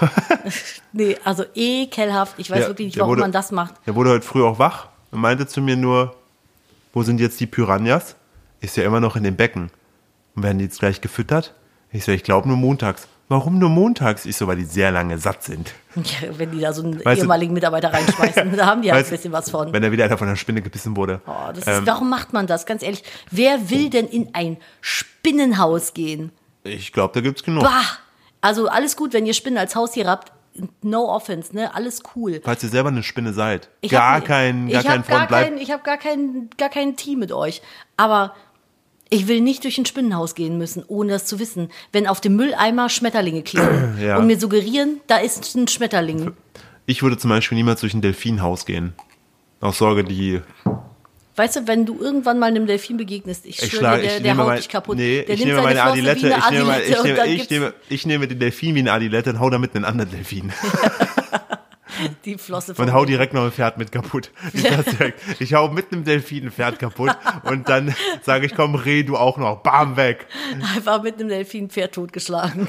Nee, also ekelhaft. Ich weiß Ja, wirklich nicht, der warum wurde- man das macht. Er wurde heute früh auch wach und meinte zu mir nur, wo sind jetzt die Piranhas? Ist ja immer noch in dem Becken. Und werden die jetzt gleich gefüttert? Ich so, ich glaube nur montags. Warum nur montags? Ich so, weil die sehr lange satt sind. Ja, wenn die da so einen Weißt du- ehemaligen Mitarbeiter reinschmeißen, da haben die halt Weißt ein bisschen was von. Wenn da wieder einer von der Spinne gebissen wurde. Oh, das ist, ähm, warum macht man das? Ganz ehrlich, wer will denn in ein Spinnenhaus gehen? ich glaube, da gibt's genug. Bah! Also alles gut, wenn ihr Spinnen als Haustier habt. No offense, ne? Alles cool. Falls ihr selber eine Spinne seid. Ich gar hab, kein, gar ich kein hab gar Front bleibt. kein, Ich habe gar kein, gar kein Team mit euch. Aber ich will nicht durch ein Spinnenhaus gehen müssen, ohne das zu wissen. Wenn auf dem Mülleimer Schmetterlinge kleben Ja. und mir suggerieren, da ist ein Schmetterling. Ich würde zum Beispiel niemals durch ein Delfinhaus gehen. Aus Sorge, die. Weißt du, wenn du irgendwann mal einem Delfin begegnest, ich Ich schwöre schlage, dir, der, ich der nehme haut mein, dich kaputt. nee, der ich nimmt nehme seine meine Flosse Adilette, wie eine ich nehme, mein- Adilette ich, und nehme, dann ich, gibt's nehme, ich nehme den Delfin wie eine Adilette und hau damit einen anderen Delfin. die Flosse Und von hau direkt noch ein Pferd mit kaputt. Ich, sag's direkt. Ich hau mit einem Delfin ein Pferd kaputt und dann sage ich, komm, Reh, du auch noch. Bam, weg. einfach mit einem Delfin ein Pferd totgeschlagen.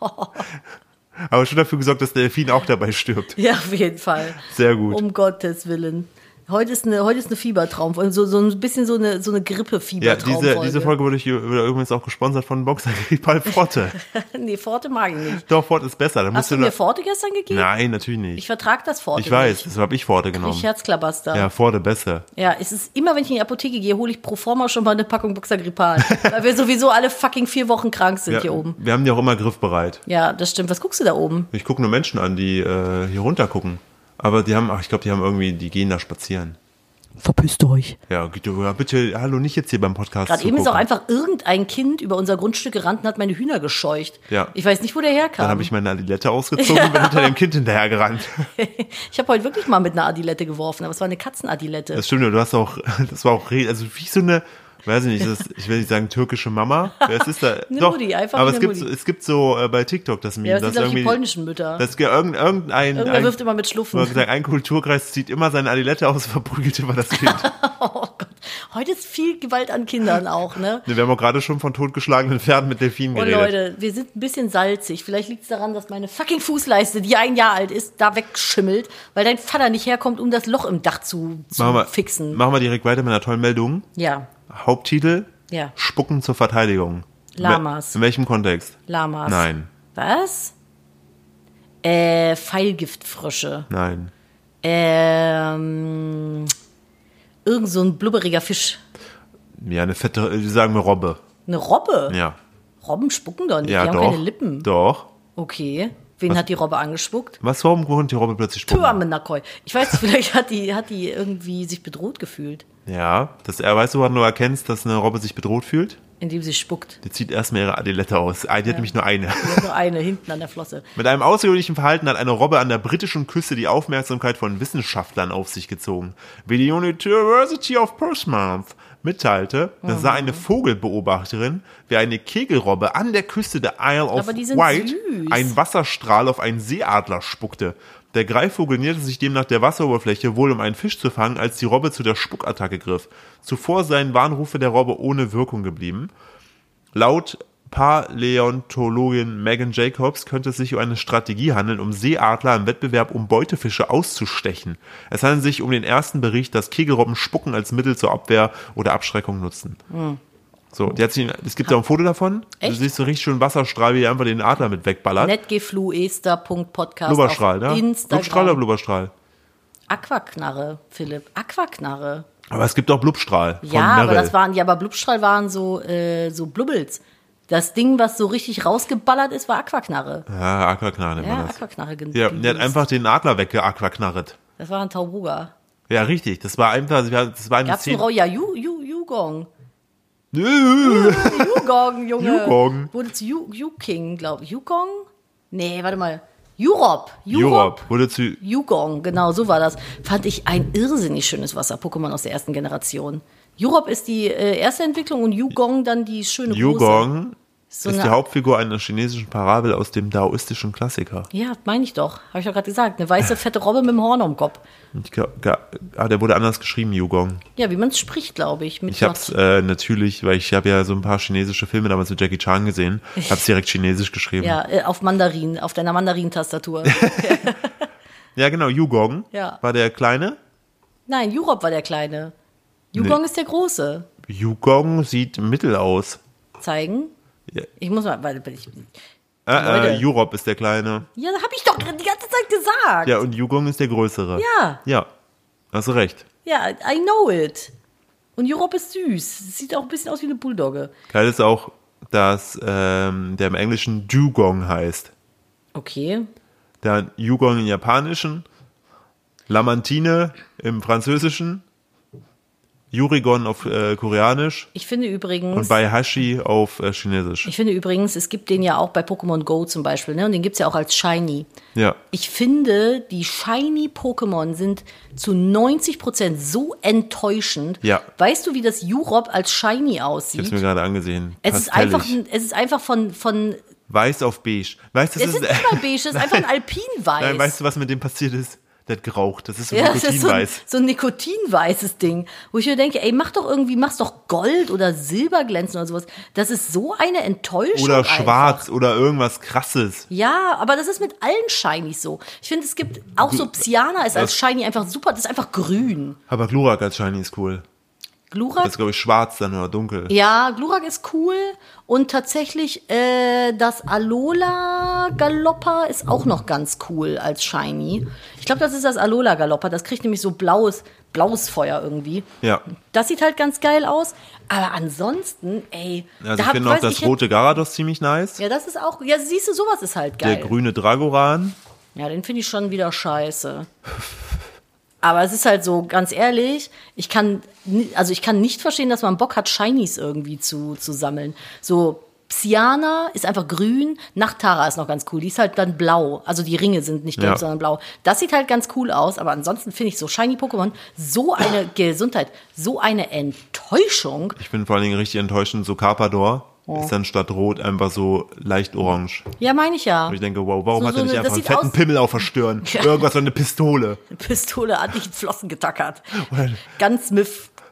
Aber schon dafür gesorgt, dass der Delfin auch dabei stirbt. Ja, auf jeden Fall. Sehr gut. Um Gottes Willen. Heute ist eine, heute ist eine Fiebertraum, so, so ein bisschen so eine, so eine Ja, Grippe-Fiebertraum. diese, diese Folge wurde, ich, wurde übrigens auch gesponsert von Boxer Forte. Nee, Forte mag ich nicht. Doch, Forte ist besser. Da musst Hast du du mir nur- Forte gestern gegeben? Nein, natürlich nicht. Ich vertrag das Forte Ich weiß, nicht. deshalb habe ich Forte genommen. Ich Herzklabaster. Ja, Ja. Forte besser. Es ist immer, wenn ich in die Apotheke gehe, hole ich pro forma schon mal eine Packung Buxagripal. Weil wir sowieso alle fucking vier Wochen krank sind Ja, hier oben. wir haben die auch immer griffbereit. Ja, das stimmt. Was guckst du da oben? Ich gucke nur Menschen an, die äh, hier runter gucken. Aber die haben, ach, ich glaube, die haben irgendwie, die gehen da spazieren. Verpisst euch. Ja, geht doch- ja, bitte, hallo, nicht jetzt hier beim Podcast. Gerade eben ist zugucken. auch einfach irgendein Kind über unser Grundstück gerannt und hat meine Hühner gescheucht. Ja. Ich weiß nicht, wo der herkam. Dann habe ich meine Adilette ausgezogen und bin hinter dem Kind hinterhergerannt. Ich habe heute wirklich mal mit einer Adilette geworfen, aber es war eine Katzenadilette. Das stimmt, du hast auch, das war auch, re- also wie so eine, weiß ich nicht, das ist, ich will nicht sagen türkische Mama. Wer ist das? Eine Doch, Mutti, einfach aber eine es gibt, Mutti. es gibt so äh, bei TikTok das Meme, Ja, das sind, dass glaube ich, die irgendwie, polnischen Mütter. das ist irgendein, irgendein, Irgendwer ein, wirft immer mit Schluffen. oder gesagt, ein Kulturkreis zieht immer seine Adilette aus, verprügelt immer das Kind. Oh Gott. Heute ist viel Gewalt an Kindern auch, ne? Wir haben auch gerade schon von totgeschlagenen Pferden mit Delfinen Oh geredet. Leute, wir sind ein bisschen salzig. Vielleicht liegt es daran, dass meine fucking Fußleiste, die ein Jahr alt ist, da wegschimmelt, weil dein Vater nicht herkommt, um das Loch im Dach zu, zu machen wir, fixen. Machen wir direkt weiter mit einer tollen Meldung. Ja. Haupttitel, Ja. Spucken zur Verteidigung. Lamas. In welchem Kontext? Lamas. Nein. Was? Äh, Pfeilgiftfrösche. Nein. Ähm, irgend so ein blubberiger Fisch. Ja, eine fette, sagen wir Robbe. Eine Robbe? Ja. Robben spucken doch nicht, Ja, die haben doch. keine Lippen. Doch. Okay. Wen Was? hat die Robbe angespuckt? Was, warum konnte die Robbe plötzlich spucken? Tuamenakoi. Ich weiß, vielleicht hat die, hat die irgendwie sich bedroht gefühlt, Ja, das, er weißt du, woran du erkennst, dass eine Robbe sich bedroht fühlt? indem sie spuckt. Die zieht erstmal ihre Adilette aus. Ah, Die hat nämlich nur eine. Die hat nur eine hinten an der Flosse. Mit einem außergewöhnlichen Verhalten hat eine Robbe an der britischen Küste die Aufmerksamkeit von Wissenschaftlern auf sich gezogen. Wie die University of Portsmouth mitteilte, da sah eine Vogelbeobachterin, wie eine Kegelrobbe an der Küste der Isle of Aber die sind Wight süß. einen Wasserstrahl auf einen Seeadler spuckte. Der Greifvogel näherte sich demnach der Wasseroberfläche, wohl um einen Fisch zu fangen, als die Robbe zu der Spuckattacke griff. Zuvor seien Warnrufe der Robbe ohne Wirkung geblieben. Laut Paläontologin Megan Jacobs könnte es sich um eine Strategie handeln, um Seeadler im Wettbewerb um Beutefische auszustechen. Es handelt sich um den ersten Bericht, dass Kegelrobben Spucken als Mittel zur Abwehr oder Abschreckung nutzen. Hm. So, die hat sich, es gibt ja auch ein Foto davon. Echt? Du siehst so richtig schön Wasserstrahl, wie er einfach den Adler mit wegballert. netgefluester Punkt podcast Blubberstrahl, auf ne? Instagram. Blubstrahl oder Blubberstrahl? Aquaknarre, Philipp. Aquaknarre. Aber es gibt auch Blubstrahl. von Ja, aber Merrell. das waren, ja, aber Blubstrahl waren so, äh, so Blubbels. Das Ding, was so richtig rausgeballert ist, war Aquaknarre. Ja, Aquaknarre nennt Ja, man das. Aquaknarre. gen- Ja, der hat gelöst. einfach den Adler weggeaquaknarret. Das war ein Tauruga. Ja, richtig. Das war einfach, das war eine Gab's einen Szene. Rau, ja, Yu, Yu, Yugong. Yugong, Junge. Yugong. Wurde zu Yu, Yu-King, glaube ich. Yugong? Nee, warte mal. Jurop. Europe wurde zu. Yugong, genau, so war das. Fand ich ein irrsinnig schönes Wasser-Pokémon aus der ersten Generation. Jurop ist die äh, erste Entwicklung und Yugong dann die schöne große. Yugong So ist eine- die Hauptfigur einer chinesischen Parabel aus dem daoistischen Klassiker. Ja, meine ich doch. Habe ich doch gerade gesagt. Eine weiße, fette Robbe mit dem Horn am Kopf. Ich glaub, ga- ah, der wurde anders geschrieben, Yugong. Ja, wie man es spricht, glaube ich. Mit Ich hab's äh, natürlich, weil ich habe ja so ein paar chinesische Filme damals mit Jackie Chan gesehen, hab's direkt chinesisch geschrieben. Ja, äh, auf Mandarin, auf deiner Mandarin-Tastatur. Ja, genau, Yugong Ja. war der Kleine. Nein, Jurop war der Kleine. Yugong ist der Große. Yugong sieht mittel aus. Zeigen? Ja. Ich muss mal, weil ich, Äh, äh, Leute. Europe ist der Kleine. ja, habe ich doch die ganze Zeit gesagt. Ja, und Yugong ist der Größere. Ja. Ja, hast du recht. Ja, I know it. Und Jurop ist süß. Sieht auch ein bisschen aus wie eine Bulldogge. Geil ist auch, dass ähm, der im Englischen Dugong heißt. Okay. Der Yugong im Japanischen, Lamantine im Französischen, Yurigon auf äh, Koreanisch Ich finde übrigens. und Baihashi auf äh, Chinesisch. Ich finde übrigens, es gibt den ja auch bei Pokémon Go zum Beispiel, ne? Und den gibt's ja auch als Shiny. Ja. Ich finde, die Shiny-Pokémon sind zu neunzig Prozent so enttäuschend. Ja. Weißt du, wie das Jurop als Shiny Ich habe aussieht? es mir gerade angesehen. Es ist Pastellig. einfach, ein- es ist einfach von, von, Weiß auf beige. Weißt du, das es ist ist, nicht mal beige, es ist einfach ein Alpinweiß. Nein, weißt du, was mit dem passiert ist? Der hat geraucht. Das ist so Ja, das ist so ein, Nikotinweiß. so ein nikotinweißes Ding, wo ich mir denke, ey, mach doch irgendwie, mach's doch Gold oder Silberglänzen oder sowas. Das ist so eine Enttäuschung. Oder einfach. schwarz oder irgendwas krasses. Ja, aber das ist mit allen Shinies so. Ich finde, es gibt auch so Psyana ist als Shiny einfach super, das ist einfach grün. Aber Glurak als Shiny ist cool. Glurak? Das ist, glaube ich, schwarz dann oder dunkel. Ja, Glurak ist cool und tatsächlich äh, das Alola Galoppa ist auch noch ganz cool als Shiny. Ich glaube, das ist das Alola Galoppa, das kriegt nämlich so blaues, blaues Feuer irgendwie. Ja. Das sieht halt ganz geil aus, aber ansonsten, ey, Also da ich hab- finde auch weiß das ich, hätte- rote Garados ziemlich nice. Ja, das ist auch, ja, siehst du, sowas ist halt geil. Der grüne Dragoran. Ja, den finde ich schon wieder scheiße. Aber es ist halt so, ganz ehrlich, ich kann, ni- also ich kann nicht verstehen, dass man Bock hat, Shinies irgendwie zu, zu sammeln. So, Psyana ist einfach grün, Nachtara ist noch ganz cool, die ist halt dann blau. Also die Ringe sind nicht gelb, Ja. sondern blau. Das sieht halt ganz cool aus, aber ansonsten finde ich so Shiny-Pokémon so eine Gesundheit, so eine Enttäuschung. Ich bin vor allen Dingen richtig enttäuschend. So Carpador Oh. ist dann statt rot einfach so leicht orange. Ja, meine ich ja. Und ich denke, wow, warum So- hat er so nicht eine- einfach das einen sieht fetten aus- Pimmel auf der Stirn? Ja. Irgendwas, so eine Pistole. Pistole an die Flossen getackert. Ganz Smith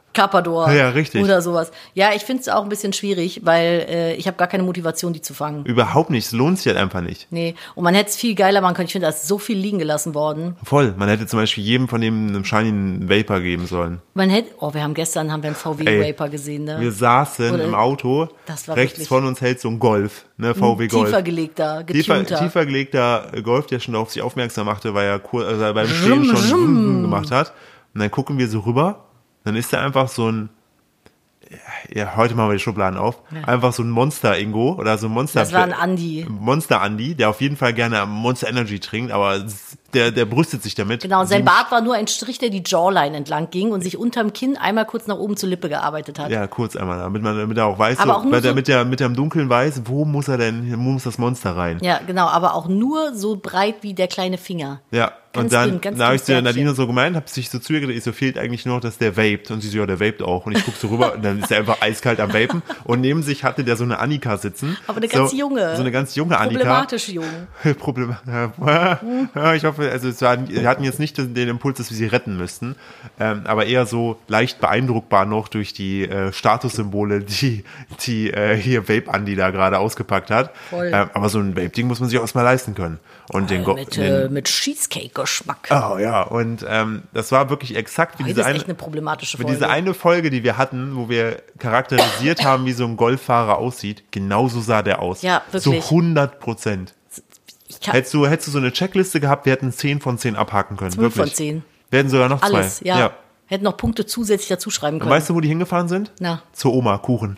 Carpador Ja, richtig. oder sowas. Ja, ich finde es auch ein bisschen schwierig, weil äh, ich habe gar keine Motivation, die zu fangen. Überhaupt nicht, es lohnt sich halt einfach nicht. Nee, und man hätte es viel geiler machen können. Ich finde, da ist so viel liegen gelassen worden. Voll, man hätte zum Beispiel jedem von dem einem Shiny einen Vapor geben sollen. Man hätte, oh, wir haben gestern haben wir einen V W-Vapor gesehen, ne? Wir saßen Oder- im Auto, Das war rechts wirklich- von uns hält so ein Golf, ne, V W Golf. Tiefer gelegter, Tiefer, getunter. tiefer gelegter Golf, der schon auf sich aufmerksam machte, weil er kur- also beim Stehen schon Vroom gemacht hat. Und dann gucken wir so rüber, dann ist da einfach so ein, ja, heute machen wir die Schubladen auf, einfach so ein Monster-Ingo oder so ein Monster- Das war ein Andi. Monster-Andi, der auf jeden Fall gerne Monster Energy trinkt, aber der, der brüstet sich damit. Genau, und sein Sieben- Bart war nur ein Strich, der die Jawline entlang ging und sich unterm Kinn einmal kurz nach oben zur Lippe gearbeitet hat. Ja, kurz einmal, damit man, damit er auch weiß, Aber so, auch nur weil der so- mit der, mit dem Dunkeln weiß, wo muss er denn, wo muss das Monster rein? Ja, genau, aber auch nur so breit wie der kleine Finger. Ja, Ganz und dann, dünn, ganz da habe ich dünnes zu der Bärtchen. Nadine so gemeint, habe sich so zu ihr gedacht, ich so, fehlt eigentlich nur noch, dass der vaped. Und sie so, ja, der vaped auch. Und ich guck so rüber und dann ist er einfach eiskalt am Vapen. Und neben sich hatte der so eine Annika sitzen. Aber eine so, ganz junge. So eine ganz junge Annika. Problematisch jung. Problem. Ja, ich hoffe, also es war, wir hatten jetzt nicht den Impuls, dass wir sie retten müssten, ähm, aber eher so leicht beeindruckbar noch durch die äh, Statussymbole, die die äh, hier Vape Andi da gerade ausgepackt hat. Voll. Ähm, aber so ein Vape-Ding muss man sich auch erstmal leisten können. Und den, Go- Mit, den äh, mit Cheesecake-Geschmack. Oh ja, und ähm, das war wirklich exakt wie Heute diese ist eine, echt eine problematische wie Folge. diese eine Folge, die wir hatten, wo wir charakterisiert haben, wie so ein Golffahrer aussieht. Genauso sah der aus. Ja, wirklich. So hundert Prozent. Ich kann Hättest du, hättest du so eine Checkliste gehabt, wir hätten zehn von zehn abhaken können. zwölf wirklich. von zehn. Wir hätten sogar noch Alles, zwei. ja. Hätten noch Punkte zusätzlich dazu schreiben können. Weißt du, wo die hingefahren sind? Na. Zur Oma, Kuchen.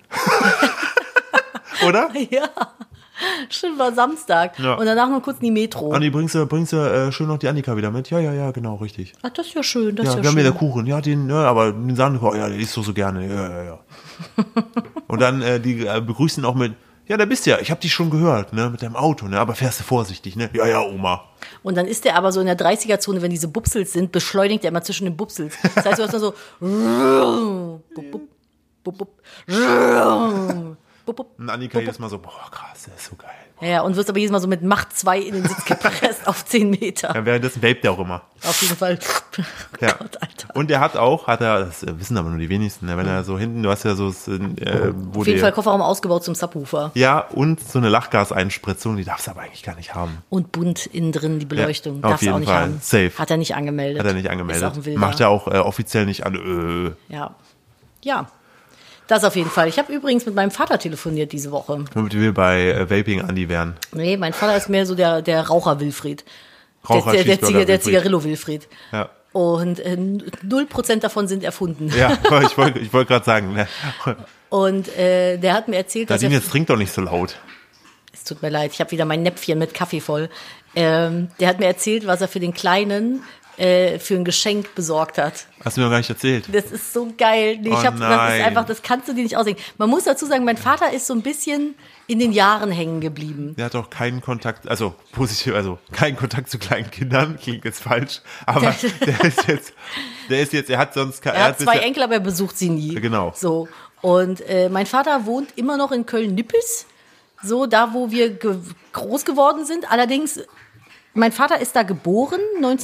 Oder? Ja, stimmt, war Samstag. Ja. Und danach noch kurz in die Metro. Andi, bringst du, bringst du äh, schön noch die Annika wieder mit? Ja, ja, ja, genau, richtig. Ach, das ist ja schön, das Ja, ist ja wir haben ja schön. der Kuchen. Ja, den, ja, aber den Sahne, oh, ja, den isst du so gerne. Ja, ja, ja. Und dann, äh, die äh, begrüßen auch mit, ja, da bist du ja, ich hab dich schon gehört, ne, mit deinem Auto, ne, aber fährst du vorsichtig, ne? Ja, ja, Oma. Und dann ist der aber so in der dreißiger-Zone, wenn diese Bupsels sind, beschleunigt er immer zwischen den Bupsels. Das heißt, du hast nur so bup, bup, bup, bup, bup, bup. Und Annika jedes Mal so, boah, krass, das ist so geil. Ja, und wirst aber jedes Mal so mit Macht zwei in den Sitz gepresst auf zehn Meter. Ja, währenddessen vapet der auch immer. Auf jeden Fall. Oh Ja. Gott, Alter. Und der hat auch, hat er, das wissen aber nur die wenigsten, ne, wenn er so hinten, du hast ja so, äh, wo Auf jeden die, Fall Kofferraum ausgebaut zum Subwoofer. ja, und so eine Lachgaseinspritzung, die darfst du aber eigentlich gar nicht haben. Und bunt innen drin die Beleuchtung. Ja, auf Darfst du auch jeden nicht Fall. haben. Safe. Hat er nicht angemeldet. Hat er nicht Ist angemeldet. auch ein Wilder. Macht er auch äh, offiziell nicht an, äh, Ja. Ja. Das auf jeden Fall. Ich habe übrigens mit meinem Vater telefoniert diese Woche. damit wir bei äh, Vaping Andi wären. Nee, mein Vater ist mehr so der, der Raucher Wilfried. Raucher, der, der, der, Cheeseburger, Ziga, der Wilfried. Zigarillo Wilfried. Ja. Und äh, null Prozent davon sind erfunden. Ja, ich wollte ich wollt gerade sagen, ne? Und äh, der hat mir erzählt, dass Nadine, er... jetzt trink doch nicht so laut. Es tut mir leid, ich habe wieder mein Näpfchen mit Kaffee voll. Ähm, der hat mir erzählt, was er für den Kleinen äh, für ein Geschenk besorgt hat. Hast du mir noch gar nicht erzählt. Das ist so geil. Nee, Oh ich hab, das nein. ist einfach, das kannst du dir nicht ausdenken. Man muss dazu sagen, mein Vater ist so ein bisschen in den Jahren hängen geblieben. Der hat auch keinen Kontakt, also positiv, also keinen Kontakt zu kleinen Kindern, klingt jetzt falsch, aber der ist jetzt, der ist jetzt, er hat sonst, Er hat zwei bisher- Enkel, aber er besucht sie nie. Genau. So. Und äh, mein Vater wohnt immer noch in Köln-Nippes. So, da wo wir ge groß geworden sind. Allerdings, mein Vater ist da geboren,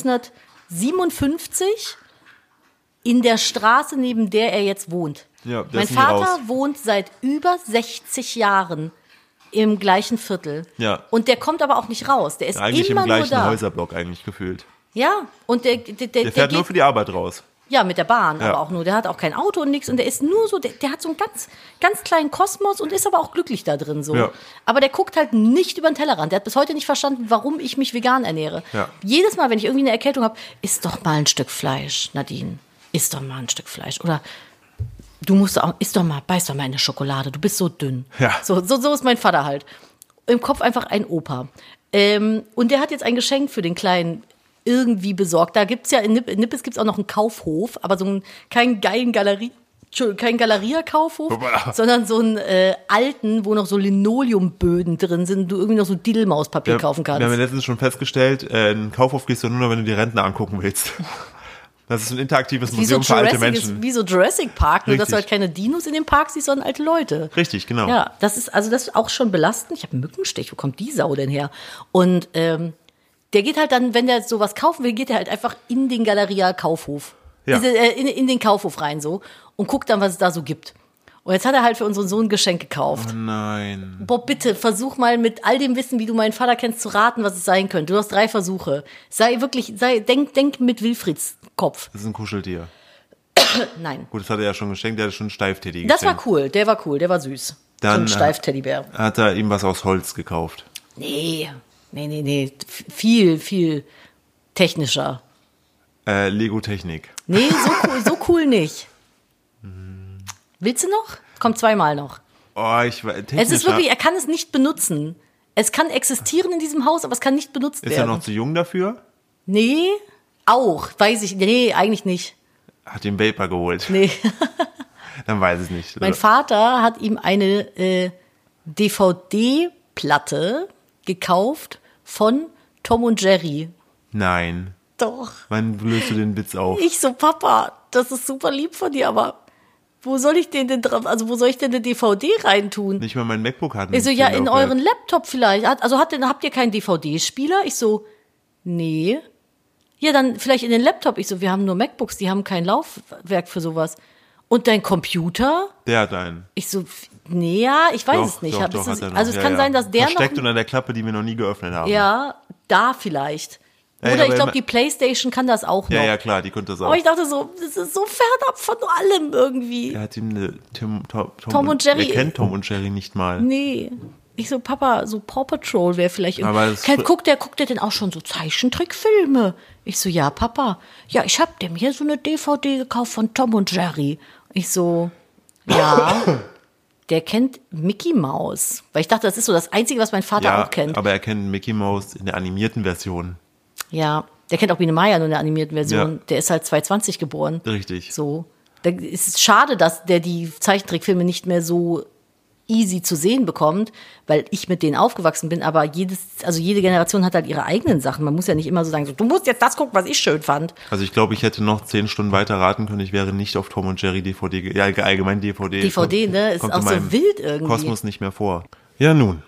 neunzehnhundertsiebenundfünfzig, in der Straße, neben der er jetzt wohnt. Ja, der mein ist nie Vater raus. wohnt seit über sechzig Jahren im gleichen Viertel. Ja. Und der kommt aber auch nicht raus. Der ist eigentlich immer im nur gleichen da. Häuserblock eigentlich gefühlt. Ja, und der, der, der, Der fährt geht, nur für die Arbeit raus. ja, mit der Bahn, Ja. aber auch nur. Der hat auch kein Auto und nichts und der ist nur so, der, der hat so einen ganz, ganz kleinen Kosmos und ist aber auch glücklich da drin so. Ja. Aber der guckt halt nicht über den Tellerrand. Der hat bis heute nicht verstanden, warum ich mich vegan ernähre. Ja. Jedes Mal, wenn ich irgendwie eine Erkältung habe, isst doch mal ein Stück Fleisch, Nadine. Isst doch mal ein Stück Fleisch. Oder du musst auch, isst doch mal, beiß doch mal in eine Schokolade. Du bist so dünn. Ja. So, so, so ist mein Vater halt. Im Kopf einfach ein Opa. Ähm, und der hat jetzt ein Geschenk für den Kleinen irgendwie besorgt. Da gibt's ja, in, Nipp, in Nippes gibt's auch noch einen Kaufhof, aber so einen, keinen geilen Galerie, Entschuldigung, kein Galeria-Kaufhof, Hoppala. sondern so einen äh, alten, wo noch so Linoleum-Böden drin sind und du irgendwie noch so Diddelmauspapier Ja, kaufen kannst. Wir haben ja letztens schon festgestellt, äh, in den Kaufhof gehst du nur noch, wenn du die Rentner angucken willst. Das ist ein interaktives wie, so Museum für alte Jurassic, Menschen. ist wie so Jurassic Park, nur dass du Richtig. halt keine Dinos in dem Park siehst, sondern alte Leute. Richtig, genau. Ja, das ist also das ist auch schon belastend. Ich habe einen Mückenstich, wo kommt die Sau denn her? Und ähm, der geht halt dann, wenn der sowas kaufen will, geht er halt einfach in den Galeria Kaufhof. Ja. Diese, äh, in, in den Kaufhof rein so und guckt dann, was es da so gibt. Und jetzt hat er halt für unseren Sohn ein Geschenk gekauft. Oh nein. Boah, bitte, versuch mal mit all dem Wissen, wie du meinen Vater kennst, zu raten, was es sein könnte. Du hast drei Versuche. Sei wirklich, sei, denk, denk mit Wilfrieds Kopf. Das ist ein Kuscheltier. Nein. Gut, das hat er ja schon geschenkt, der hat schon einen Steifteddy Das geschenkt. war cool, der war cool, der war süß. Dann, so ein Steif-Teddybär. Hat er ihm was aus Holz gekauft. Nee, nee, nee, nee. F- Viel, viel technischer. Äh, Lego-Technik. Nee, so cool, so cool nicht. Willst du noch? Kommt zweimal noch. Oh, ich war Es technischer. ist wirklich, er kann es nicht benutzen. Es kann existieren in diesem Haus, aber es kann nicht benutzt Ist er werden. noch zu jung dafür? Nee, auch, weiß ich. Nee, eigentlich nicht. Hat den Vapor geholt. Nee. Dann weiß ich nicht. Mein Vater hat ihm eine äh, D V D-Platte gekauft von Tom und Jerry. Nein. Doch. Wann löst du den Witz auf? Ich so, Papa, das ist super lieb von dir, aber wo soll ich den denn drauf, also wo soll ich denn eine D V D reintun? Nicht mal mein MacBook hat einen Ich so, ja, in Fehlerlaufwerk. euren Laptop vielleicht. Hat- Also hat, denn- habt ihr keinen D V D-Spieler? Ich so, nee. Ja, dann vielleicht in den Laptop. Ich so, wir haben nur MacBooks, die haben kein Laufwerk für sowas. Und dein Computer? Der hat einen. Ich so, nee, ja, ich weiß Doch, es nicht. Doch, Hab- doch, ist hat es- er noch. also es Ja, kann ja. sein, dass der Versteckt noch, unter der Klappe, die wir noch nie geöffnet haben. ja, da vielleicht. Ey, Oder aber ich glaube, immer- die PlayStation kann das auch noch. Ja, ja, klar, die konnte das auch. Aber ich dachte so, das ist so fernab von allem irgendwie. Er hat ihm eine Tim, Tom, Tom, Tom und Jerry. Er kennt Tom und Jerry nicht mal. Nee. Ich so, Papa, so Paw Patrol wäre vielleicht irgendwie. Aber das- Kein- guckt der, guckt der denn auch schon so Zeichentrickfilme? Ich so, ja, Papa. Ja, ich hab dem hier so eine D V D gekauft von Tom und Jerry. Ich so, ja, der kennt Mickey Mouse. Weil ich dachte, das ist so das Einzige, was mein Vater Ja, auch kennt. aber er kennt Mickey Mouse in der animierten Version. Ja, der kennt auch Biene Meier nur in der animierten Version. Ja. Der ist halt zweitausendzwanzig geboren. Richtig. So. Da ist es schade, dass der die Zeichentrickfilme nicht mehr so easy zu sehen bekommt, weil ich mit denen aufgewachsen bin, aber jedes, also jede Generation hat halt ihre eigenen Sachen. Man muss ja nicht immer so sagen, so, du musst jetzt das gucken, was ich schön fand. Also ich glaube, ich hätte noch zehn Stunden weiter raten können. Ich wäre nicht auf Tom und Jerry D V D, ge- ja allgemein D V D. D V D, kommt- ne, ist kommt auch in so meinem wild irgendwie. Kosmos nicht mehr vor. Ja, nun.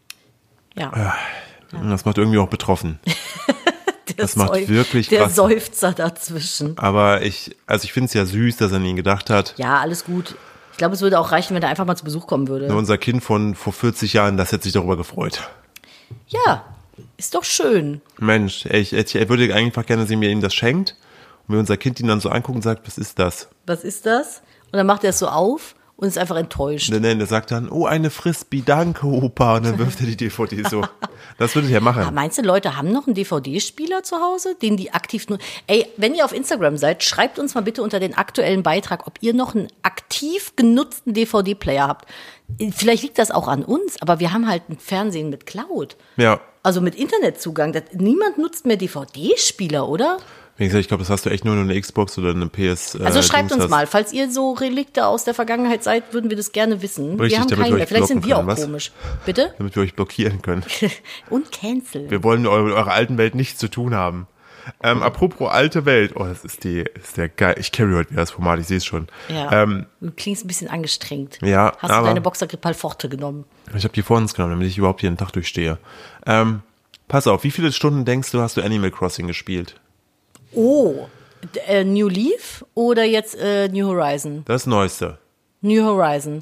Ja. Das macht irgendwie auch betroffen. Der das macht Seuf- wirklich Der krass. Seufzer dazwischen. Aber ich, also ich finde es ja süß, dass er an ihn gedacht hat. Ja, alles gut. Ich glaube, es würde auch reichen, wenn er einfach mal zu Besuch kommen würde. Unser Kind von vor vierzig Jahren, das hätte sich darüber gefreut. Ja, ist doch schön. Mensch, ey, ich, ich würde einfach gerne sehen, wie er ihm das schenkt. Und wenn unser Kind ihn dann so anguckt und sagt, was ist das? Was ist das? Und dann macht er es so auf und ist einfach enttäuscht. Und dann der sagt dann, oh, eine Frisbee, danke, Opa. Und dann wirft er die D V D so. Das würde ich ja Ah, machen. meinst du, Leute haben noch einen D V D-Spieler zu Hause, den die aktiv nur... Ey, wenn ihr auf Instagram seid, schreibt uns mal bitte unter den aktuellen Beitrag, ob ihr noch einen aktiv genutzten D V D-Player habt. Vielleicht liegt das auch an uns, aber wir haben halt ein Fernsehen mit Cloud. Ja. Also mit Internetzugang. Das, niemand nutzt mehr D V D-Spieler, oder? Wie gesagt, ich glaube, das hast du echt nur eine Xbox oder eine P S. Also äh, schreibt Dings uns hast. mal, falls ihr so Relikte aus der Vergangenheit seid, würden wir das gerne wissen. Richtig, wir haben damit wir keinen euch mehr. Vielleicht sind blocken wir auch können, was? komisch. Bitte? Damit wir euch blockieren können. Und cancel. Wir wollen mit eurer, eurer alten Welt nichts zu tun haben. Ähm, apropos alte Welt. Oh, das ist die, ist der geil. Ich carry heute wieder das Format, ich sehe es schon. Ja, Ähm, du klingst ein bisschen angestrengt. Ja, Hast aber- du deine Boxergrippal Forte genommen? ich habe die vor uns genommen, damit ich überhaupt hier den Tag durchstehe. Ähm, pass auf, wie viele Stunden denkst du, hast du Animal Crossing gespielt? Oh, d- äh, New Leaf oder jetzt äh, New Horizon? Das Neueste. New Horizon.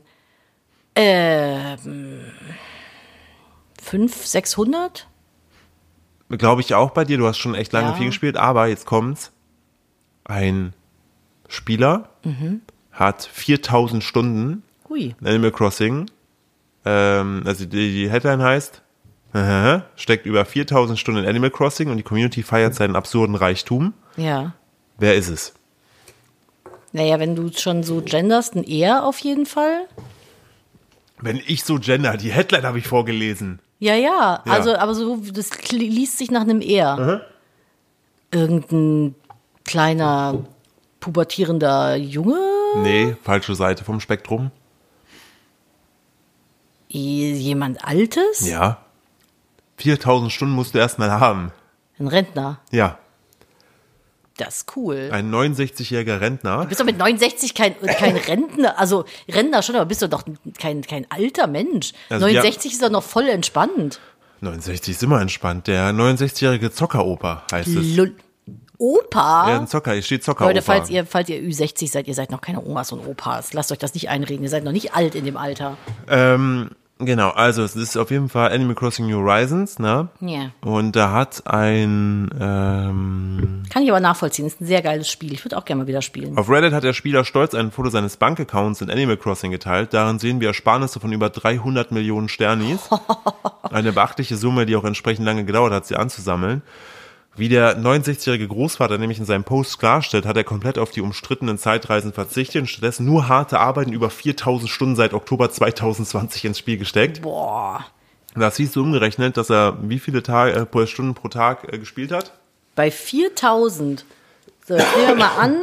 Ähm, fünf, sechshundert? Glaube ich auch bei dir, du hast schon echt lange Ja. viel gespielt, aber jetzt kommt's. Ein Spieler Mhm. hat viertausend Stunden Hui. in Animal Crossing. Ähm, also die, die Headline heißt, aha, steckt über viertausend Stunden in Animal Crossing und die Community feiert seinen absurden Reichtum. Ja. Wer ist es? Naja, wenn du schon so genderst, ein Er auf jeden Fall. Wenn ich so gender, die Headline habe ich vorgelesen. Ja, ja, Ja. also, aber so, das kli- liest sich nach einem Er. Irgendein kleiner, pubertierender Junge? Nee, falsche Seite vom Spektrum. J- Jemand Altes? Ja. viertausend Stunden musst du erstmal haben. Ein Rentner. Ja, Das ist cool. ein neunundsechzigjähriger Rentner. Du bist doch mit neunundsechzig kein, kein Rentner, also Rentner schon, aber bist du doch kein, kein alter Mensch. Also neunundsechzig ist doch noch voll entspannt. neunundsechzig ist immer entspannt. Der neunundsechzigjährige Zockeroper heißt es. Lull. Opa? Ja, ein Zocker, hier steht Zocker. Leute, Opa. falls ihr, falls ihr Ü sechzig seid, ihr seid noch keine Omas und Opas. Lasst euch das nicht einreden. Ihr seid noch nicht alt in dem Alter. Ähm, genau, also es ist auf jeden Fall Animal Crossing New Horizons, ne? Ja. Und da hat ein, ähm, Kann ich aber nachvollziehen. Ist ein sehr geiles Spiel. Ich würde auch gerne mal wieder spielen. auf Reddit hat der Spieler stolz ein Foto seines Bankaccounts in Animal Crossing geteilt. Darin sehen wir Ersparnisse von über dreihundert Millionen Sternis. Eine beachtliche Summe, die auch entsprechend lange gedauert hat, sie anzusammeln. Wie der neunundsechzigjährige Großvater nämlich in seinem Post klarstellt, hat er komplett auf die umstrittenen Zeitreisen verzichtet und stattdessen nur harte Arbeiten über viertausend Stunden seit Oktober zweitausendzwanzig ins Spiel gesteckt. Boah. Das hieß so umgerechnet, dass er wie viele Tage, äh, pro Stunden pro Tag äh, gespielt hat? Bei viertausend. So, jetzt nehmen wir mal an.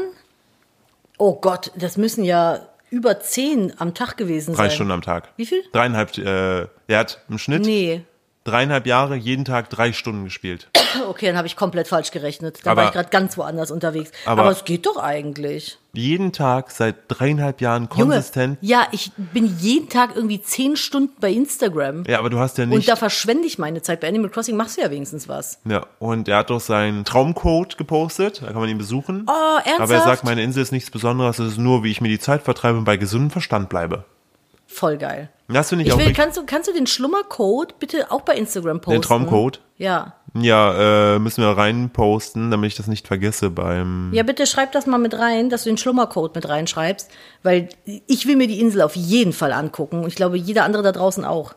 Oh Gott, das müssen ja über zehn am Tag gewesen Drei sein. Stunden am Tag. Wie viel? Dreieinhalb, äh, er hat im Schnitt Nee. dreieinhalb Jahre jeden Tag drei Stunden gespielt. Okay, dann habe ich komplett falsch gerechnet. Da Aber- war ich gerade ganz woanders unterwegs. aber- Aber es geht doch eigentlich. Jeden Tag seit dreieinhalb Jahren Junge, konsistent. ja, ich bin jeden Tag irgendwie zehn Stunden bei Instagram. Ja, aber du hast ja Und nicht. da verschwende ich meine Zeit. Bei Animal Crossing machst du ja wenigstens was. Ja, und er hat doch seinen Traumcode gepostet, da kann man ihn besuchen. Oh, ernsthaft? Aber er sagt, meine Insel ist nichts Besonderes, es ist nur, wie ich mir die Zeit vertreibe und bei gesundem Verstand bleibe. Voll geil. Das finde ich, Ich auch will, richtig. kannst du, kannst du den Schlummercode bitte auch bei Instagram posten? Den Traumcode? Ja. Ja, äh, müssen wir reinposten, damit ich das nicht vergesse beim. Ja, bitte schreib das mal mit rein, dass du den Schlummercode mit reinschreibst, weil ich will mir die Insel auf jeden Fall angucken und ich glaube, jeder andere da draußen auch.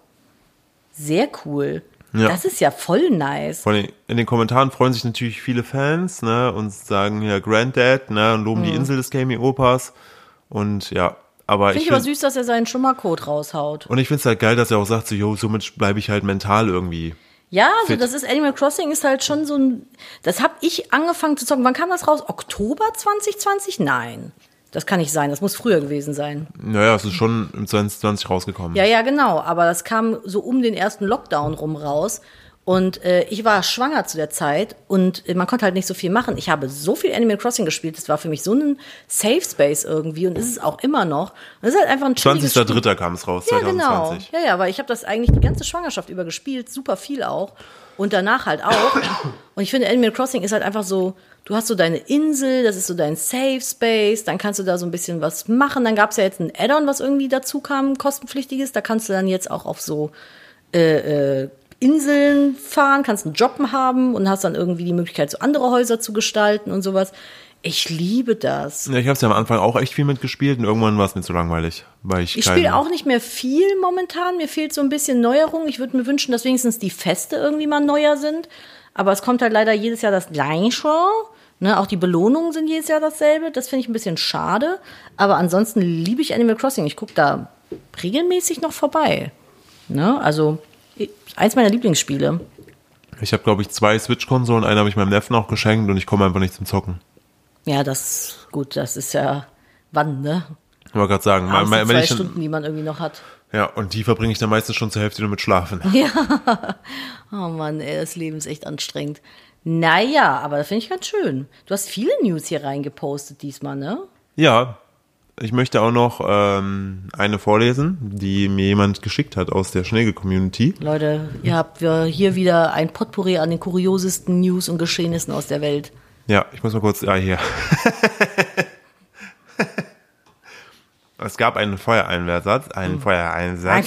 Sehr cool. Ja. Das ist ja voll nice. Vor allem in den Kommentaren freuen sich natürlich viele Fans, ne, und sagen ja Granddad, ne, und loben Mhm. die Insel des Gaming Opas. Und ja, aber Finde ich ich aber find, süß, dass er seinen Schlummercode raushaut. und ich finde es halt geil, dass er auch sagt, so, yo, somit bleibe ich halt mental irgendwie. Ja, also Fit. das ist Animal Crossing ist halt schon so ein. Das habe ich angefangen zu zocken. Wann kam das raus? Oktober zwanzig zwanzig? Nein. Das kann nicht sein. Das muss früher gewesen sein. Naja, es ist schon im zwanzig zwanzig rausgekommen. Ja, ja, genau. Aber das kam so um den ersten Lockdown rum raus. Und äh, ich war schwanger zu der Zeit und äh, man konnte halt nicht so viel machen. Ich habe so viel Animal Crossing gespielt. Das war für mich so ein Safe Space irgendwie und ist es auch immer noch. Und es ist halt einfach ein chilliges zwanzigster Spiel. dritter kam es raus, Ja, genau. zweitausendzwanzig. Ja, ja, weil ich habe das eigentlich die ganze Schwangerschaft über gespielt, super viel auch. Und danach halt auch. Und ich finde, Animal Crossing ist halt einfach so, du hast so deine Insel, das ist so dein Safe Space, dann kannst du da so ein bisschen was machen. Dann gab es ja jetzt ein Add-on, was irgendwie dazu kam, kostenpflichtiges. Da kannst du dann jetzt auch auf so äh, äh, Inseln fahren, kannst einen Job haben und hast dann irgendwie die Möglichkeit, so andere Häuser zu gestalten und sowas. Ich liebe das. Ja, ich habe es ja am Anfang auch echt viel mitgespielt und irgendwann war es mir zu langweilig, weil ich Ich kein- spiele auch nicht mehr viel momentan. Mir fehlt so ein bisschen Neuerung. Ich würde mir wünschen, dass wenigstens die Feste irgendwie mal neuer sind. Aber es kommt halt leider jedes Jahr das Gleiche. Ne, auch die Belohnungen sind jedes Jahr dasselbe. Das finde ich ein bisschen schade. Aber ansonsten liebe ich Animal Crossing. Ich gucke da regelmäßig noch vorbei. Ne, also eins meiner Lieblingsspiele. Ich habe, glaube ich, zwei Switch-Konsolen, eine habe ich meinem Neffen auch geschenkt und ich komme einfach nicht zum Zocken. Ja, das gut. Das ist ja wann, ne? Ich wollte gerade sagen, Abends mein, die wenn zwei ich, Stunden, die man irgendwie noch hat. ja, und die verbringe ich dann meistens schon zur Hälfte nur mit Schlafen. Oh Mann, ey, das Leben ist echt anstrengend. Naja, aber das finde ich ganz schön. Du hast viele News hier reingepostet diesmal, ne? Ja, ich möchte auch noch ähm, eine vorlesen, die mir jemand geschickt hat aus der Schnegel-Community. Leute, ihr habt wir hier wieder ein Potpourri an den kuriosesten News und Geschehnissen aus der Welt. Ja, ich muss mal kurz, ja, hier. Es gab einen Feuereinsatz, einen Feuereinsatz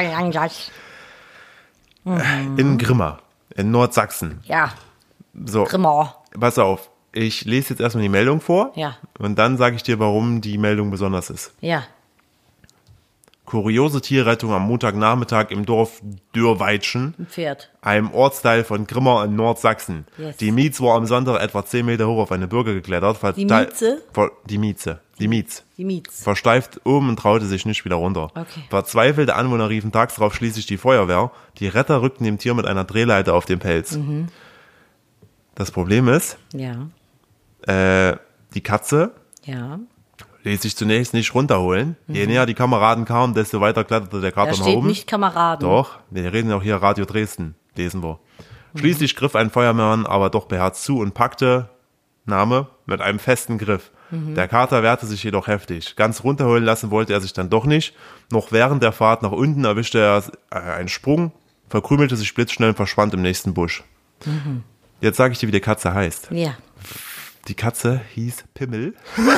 in Grimma, in Nordsachsen. Ja, So, Grimmer. pass auf, ich lese jetzt erstmal die Meldung vor Ja. und dann sage ich dir, warum die Meldung besonders ist. Ja. Kuriose Tierrettung am Montagnachmittag im Dorf Dürrweitschen, Ein Pferd. einem Ortsteil von Grimma in Nordsachsen. Yes. Die Mietz war am Sonntag etwa zehn Meter hoch auf eine Birke geklettert. Die verteil- Mieze? Ver- Die Mieze. Die Mietz. Die Mietz. Versteift oben und traute sich nicht wieder runter. Okay. Verzweifelte Anwohner riefen tags darauf schließlich die Feuerwehr. Die Retter rückten dem Tier mit einer Drehleiter auf den Pelz. Mhm. Das Problem ist, Ja. äh, die Katze Ja. ließ sich zunächst nicht runterholen. Je näher die Kameraden kamen, desto weiter kletterte der Kater Da nach steht oben. nicht Kameraden. Doch, wir reden auch hier Radio Dresden, lesen wir. Schließlich griff ein Feuerwehrmann aber doch beherzt zu und packte, Name, mit einem festen Griff. Der Kater wehrte sich jedoch heftig. Ganz runterholen lassen wollte er sich dann doch nicht. Noch während der Fahrt nach unten erwischte er äh, einen Sprung, verkrümelte sich blitzschnell und verschwand im nächsten Busch. Jetzt sage ich dir, wie die Katze heißt. Ja. Die Katze hieß Pimmel.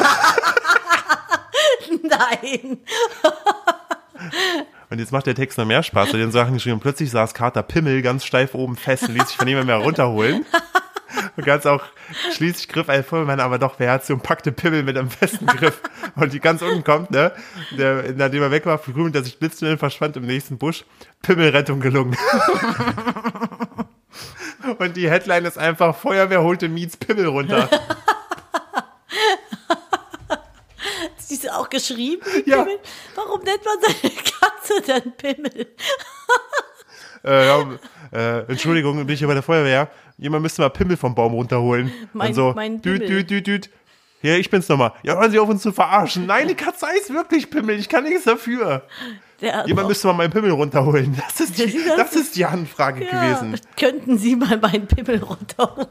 Nein. Und jetzt macht der Text noch mehr Spaß. Er hat den Sachen geschrieben und plötzlich saß Kater Pimmel ganz steif oben fest und ließ sich von niemandem mehr runterholen. Und ganz auch schließlich griff ein Feuerwehrmann aber doch beherzigt und packte Pimmel mit einem festen Griff. Und die ganz unten kommt, ne? Der, nachdem er weg war, verkrümelt er sich blitzschnell und verschwand im nächsten Busch. Pimmelrettung gelungen. Und die Headline ist einfach: Feuerwehr holte Miets Pimmel runter. Ist die auch geschrieben? Ja. Pimmel? Warum nennt man seine Katze denn Pimmel? Äh, ja, äh, Entschuldigung, bin ich hier bei der Feuerwehr. Jemand müsste mal Pimmel vom Baum runterholen. Mein, und so, mein düt, Pimmel. düt, düt, düt. Ja, ich bin's nochmal. Ja, hören Sie auf, uns zu verarschen. Nein, die Katze ist wirklich Pimmel. Ich kann nichts dafür. Der Jemand auch- müsste mal meinen Pimmel runterholen. Das ist die, Das das ist die Anfrage ja, gewesen. Könnten Sie mal meinen Pimmel runterholen?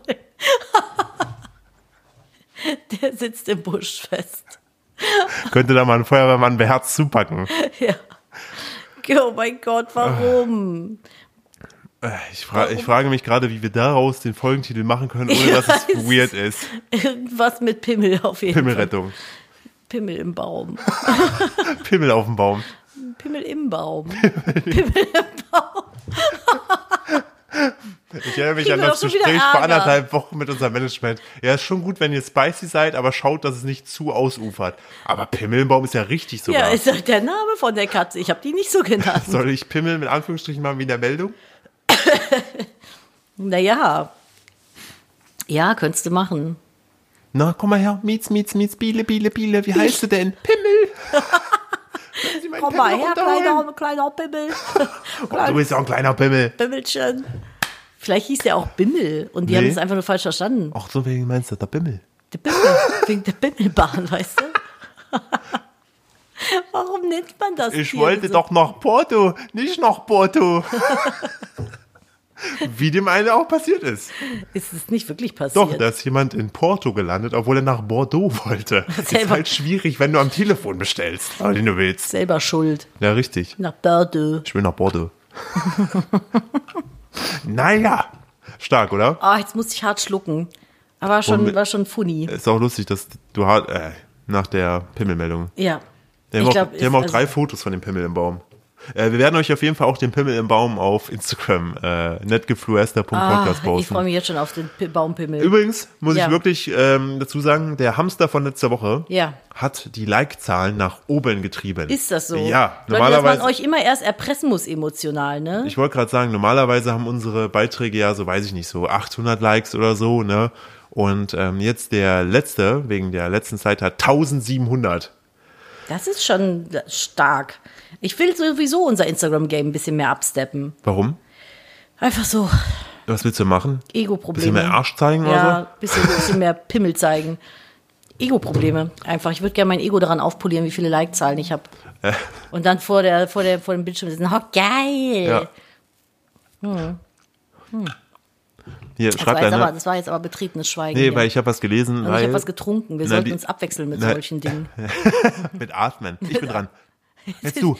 Der sitzt im Busch fest. Könnte da mal ein Feuerwehrmann beherzt zupacken. Ja. Oh mein Gott, warum? Äh, Ich, fra- ich frage mich gerade, wie wir daraus den Folgentitel machen können, ohne dass es weiß. weird ist. Irgendwas mit Pimmel auf jeden Fall. Pimmelrettung. Pimmel im Baum. Pimmel auf dem Baum. Pimmel im Baum. Pimmel im Baum. Ich erinnere mich Kriegen an wir das doch schon wieder Gespräch vor Ärger. anderthalb Wochen mit unserem Management. Ja, ist schon gut, wenn ihr spicy seid, aber schaut, dass es nicht zu ausufert. Aber Pimmel im Baum ist ja richtig sogar. Ja, ist doch der Name von der Katze. Ich habe die nicht so genannt. Soll ich Pimmel mit Anführungsstrichen machen wie in der Meldung? Naja. Ja, könntest du machen. Na, komm mal her. Mietz, Mietz, Mietz, Biele, Biele, Biele. Wie heißt du denn? Pimmel. Können Sie meinen Komm Pimmel mal her, runterholen? kleiner, kleiner Pimmel. Oh, du bist ja auch ein kleiner Pimmel. Bimmelchen. Vielleicht hieß der auch Bimmel und die Nee. haben es einfach nur falsch verstanden. Ach so, wegen meinst du, der Pimmel? Der Bimmel, wegen der Bimmelbahn, weißt du? Warum nennt man das Ich hier wollte so? doch nach Porto, nicht nach Porto. Wie dem einen auch passiert ist. Ist es nicht wirklich passiert? Doch, da ist jemand in Porto gelandet, obwohl er nach Bordeaux wollte. Ist Selber- halt schwierig, wenn du am Telefon bestellst, aber den du willst. Selber schuld. Ja, richtig. Nach Bordeaux. Ich will nach Bordeaux. Naja, stark, oder? Ah, jetzt musste ich hart schlucken. Aber war schon, Womit- war schon funny. Ist auch lustig, dass du hart, äh, nach der Pimmelmeldung. Ja. Die haben, Ich auch, glaub, die haben auch ist- drei also- Fotos von dem Pimmel im Baum. Äh, wir werden euch auf jeden Fall auch den Pimmel im Baum auf Instagram äh, netgefluester Punkt podcast Ah, ich freue posten. mich jetzt schon auf den P- Baumpimmel. Übrigens muss Ja. ich wirklich ähm, dazu sagen, der Hamster von letzter Woche Ja. hat die Like-Zahlen nach oben getrieben. Ist das so? Ja, Leute, dass normalerweise. man euch immer erst erpressen muss emotional, ne? Ich wollte gerade sagen, normalerweise haben unsere Beiträge ja so, weiß ich nicht, so achthundert Likes oder so, ne? Und ähm, jetzt der letzte, wegen der letzten Zeit, hat eintausendsiebenhundert. Das ist schon stark. Ich will sowieso unser Instagram-Game ein bisschen mehr absteppen. Warum? Einfach so Was willst du machen? Ego-Probleme. Bisschen mehr Arsch zeigen oder Ja, bisschen, bisschen mehr Pimmel zeigen. Ego-Probleme. Einfach. Ich würde gerne mein Ego daran aufpolieren, wie viele Like-Zahlen ich habe. Äh. Und dann vor, der, vor, der, vor dem Bildschirm sitzen. Oh, geil. Ja. Hier, Das, schreibt war jetzt aber, einer. das war jetzt aber betretenes Schweigen. Nee, hier. weil ich habe was gelesen. Und weil, ich habe was getrunken. Wir Na, sollten die- uns abwechseln mit Na, solchen Dingen. Mit Atmen. Ich bin dran. Jetzt du.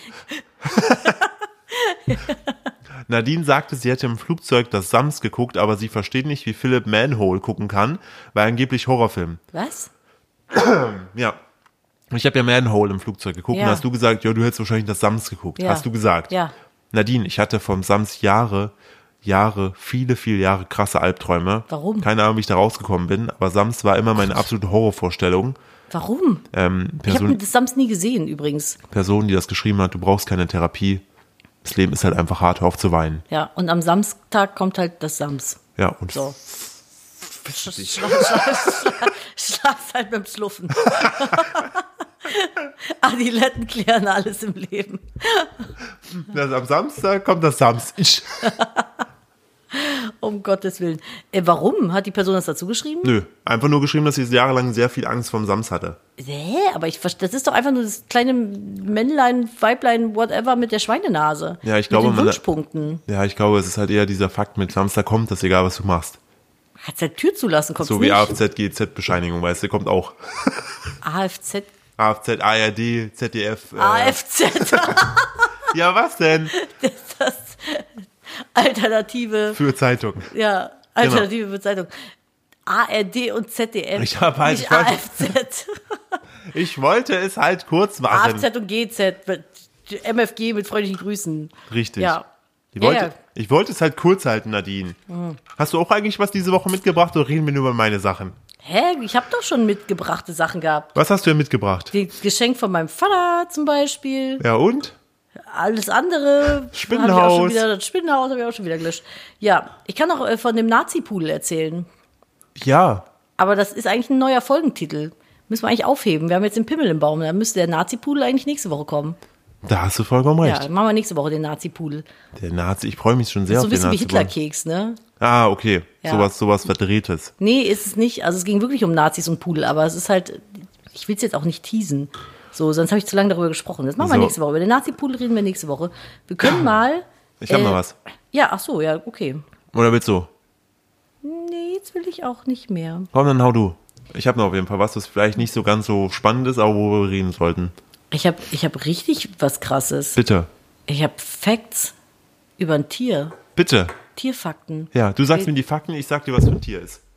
Nadine sagte, sie hätte im Flugzeug das Sams geguckt, aber sie versteht nicht, wie Philip Manhole gucken kann, weil angeblich Horrorfilm. Was? Ja. Ich habe ja Manhole im Flugzeug geguckt Ja. und hast du gesagt, ja, du hättest wahrscheinlich das Sams geguckt. Ja. Hast du gesagt. Ja. Nadine, ich hatte vom Sams Jahre, Jahre, viele, viele Jahre krasse Albträume. Warum? Keine Ahnung, wie ich da rausgekommen bin, aber Sams war immer meine absolute Horrorvorstellung. Warum? Ähm, Ich habe Person, das Sams nie gesehen, übrigens. Person, die das geschrieben hat, du brauchst keine Therapie. Das Leben ist halt einfach hart, hör auf zu weinen. Ja, und am Samstag kommt halt das Sams. Ja, und So. fisch dich. Schlaf halt beim Schluffen. Adiletten klären alles im Leben. Das, am Samstag kommt das Sams. Ich. Um Gottes Willen. Äh, warum? Hat die Person das dazu geschrieben? Nö, einfach nur geschrieben, dass sie jahrelang sehr viel Angst vom Sams hatte. Hä? Aber ich, verste- das ist doch einfach nur das kleine Männlein, Weiblein, whatever mit der Schweinenase. Ja, ich glaube, mit den man- Wunschpunkten. Ja, ich glaube, es ist halt eher dieser Fakt, mit Samstag kommt das, egal was du machst. Hat der Tür zulassen, kommt So nicht. wie A F Z, G Z-Bescheinigung, weißt du, kommt auch. A F Z, A F Z, A R D, Z D F. Äh, A F Z, Ja, was denn? das ist das Alternative, Für Zeitung. ja, Alternative für Zeitung. A R D und Z D F. Ich hab halt- nicht ich wollte- A F Z. Ich wollte es halt kurz A machen. F Z und G Z. M F G mit freundlichen Grüßen. Richtig. Ja. Ich Ja, wollte, ja. ich wollte es halt kurz halten, Nadine. Hast du auch eigentlich was diese Woche mitgebracht oder reden wir nur über meine Sachen? Hä? Ich habe doch schon mitgebrachte Sachen gehabt. Was hast du denn mitgebracht? Das Geschenk von meinem Vater zum Beispiel. Ja, und? Alles andere. Spinnenhaus. Hab ich auch schon wieder, das Spinnenhaus habe ich auch schon wieder gelöscht. Ja, ich kann auch äh, von dem Nazi-Pudel erzählen. Ja. Aber das ist eigentlich ein neuer Folgentitel. Müssen wir eigentlich aufheben. Wir haben jetzt den Pimmel im Baum. Da müsste der Nazi-Pudel eigentlich nächste Woche kommen. Da hast du vollkommen recht. Ja, dann machen wir nächste Woche den Nazi-Pudel. Der Nazi, ich freue mich schon sehr So ein auf den bisschen wie Nazi. Hitlerkeks, ne? Ah, okay. Ja. Sowas, sowas Verdrehtes. Nee, ist es nicht. Also es ging wirklich um Nazis und Pudel, aber es ist halt, ich will es jetzt auch nicht teasen. So, sonst habe ich zu lange darüber gesprochen. Das machen wir So. nächste Woche. Über den Nazi-Pudel reden wir nächste Woche. Wir können mal. Ich habe äh, noch was. Ja, ach so, ja, okay. Oder willst du? Nee, jetzt will ich auch nicht mehr. Komm, dann hau du. Ich habe noch auf jeden Fall was, was vielleicht nicht so ganz so spannend ist, aber worüber wir reden sollten. Ich habe ich hab richtig was Krasses. Bitte. Ich habe Facts über ein Tier. Bitte. Tierfakten. Ja, du sagst mir die Fakten, ich sag dir, was für ein Tier ist.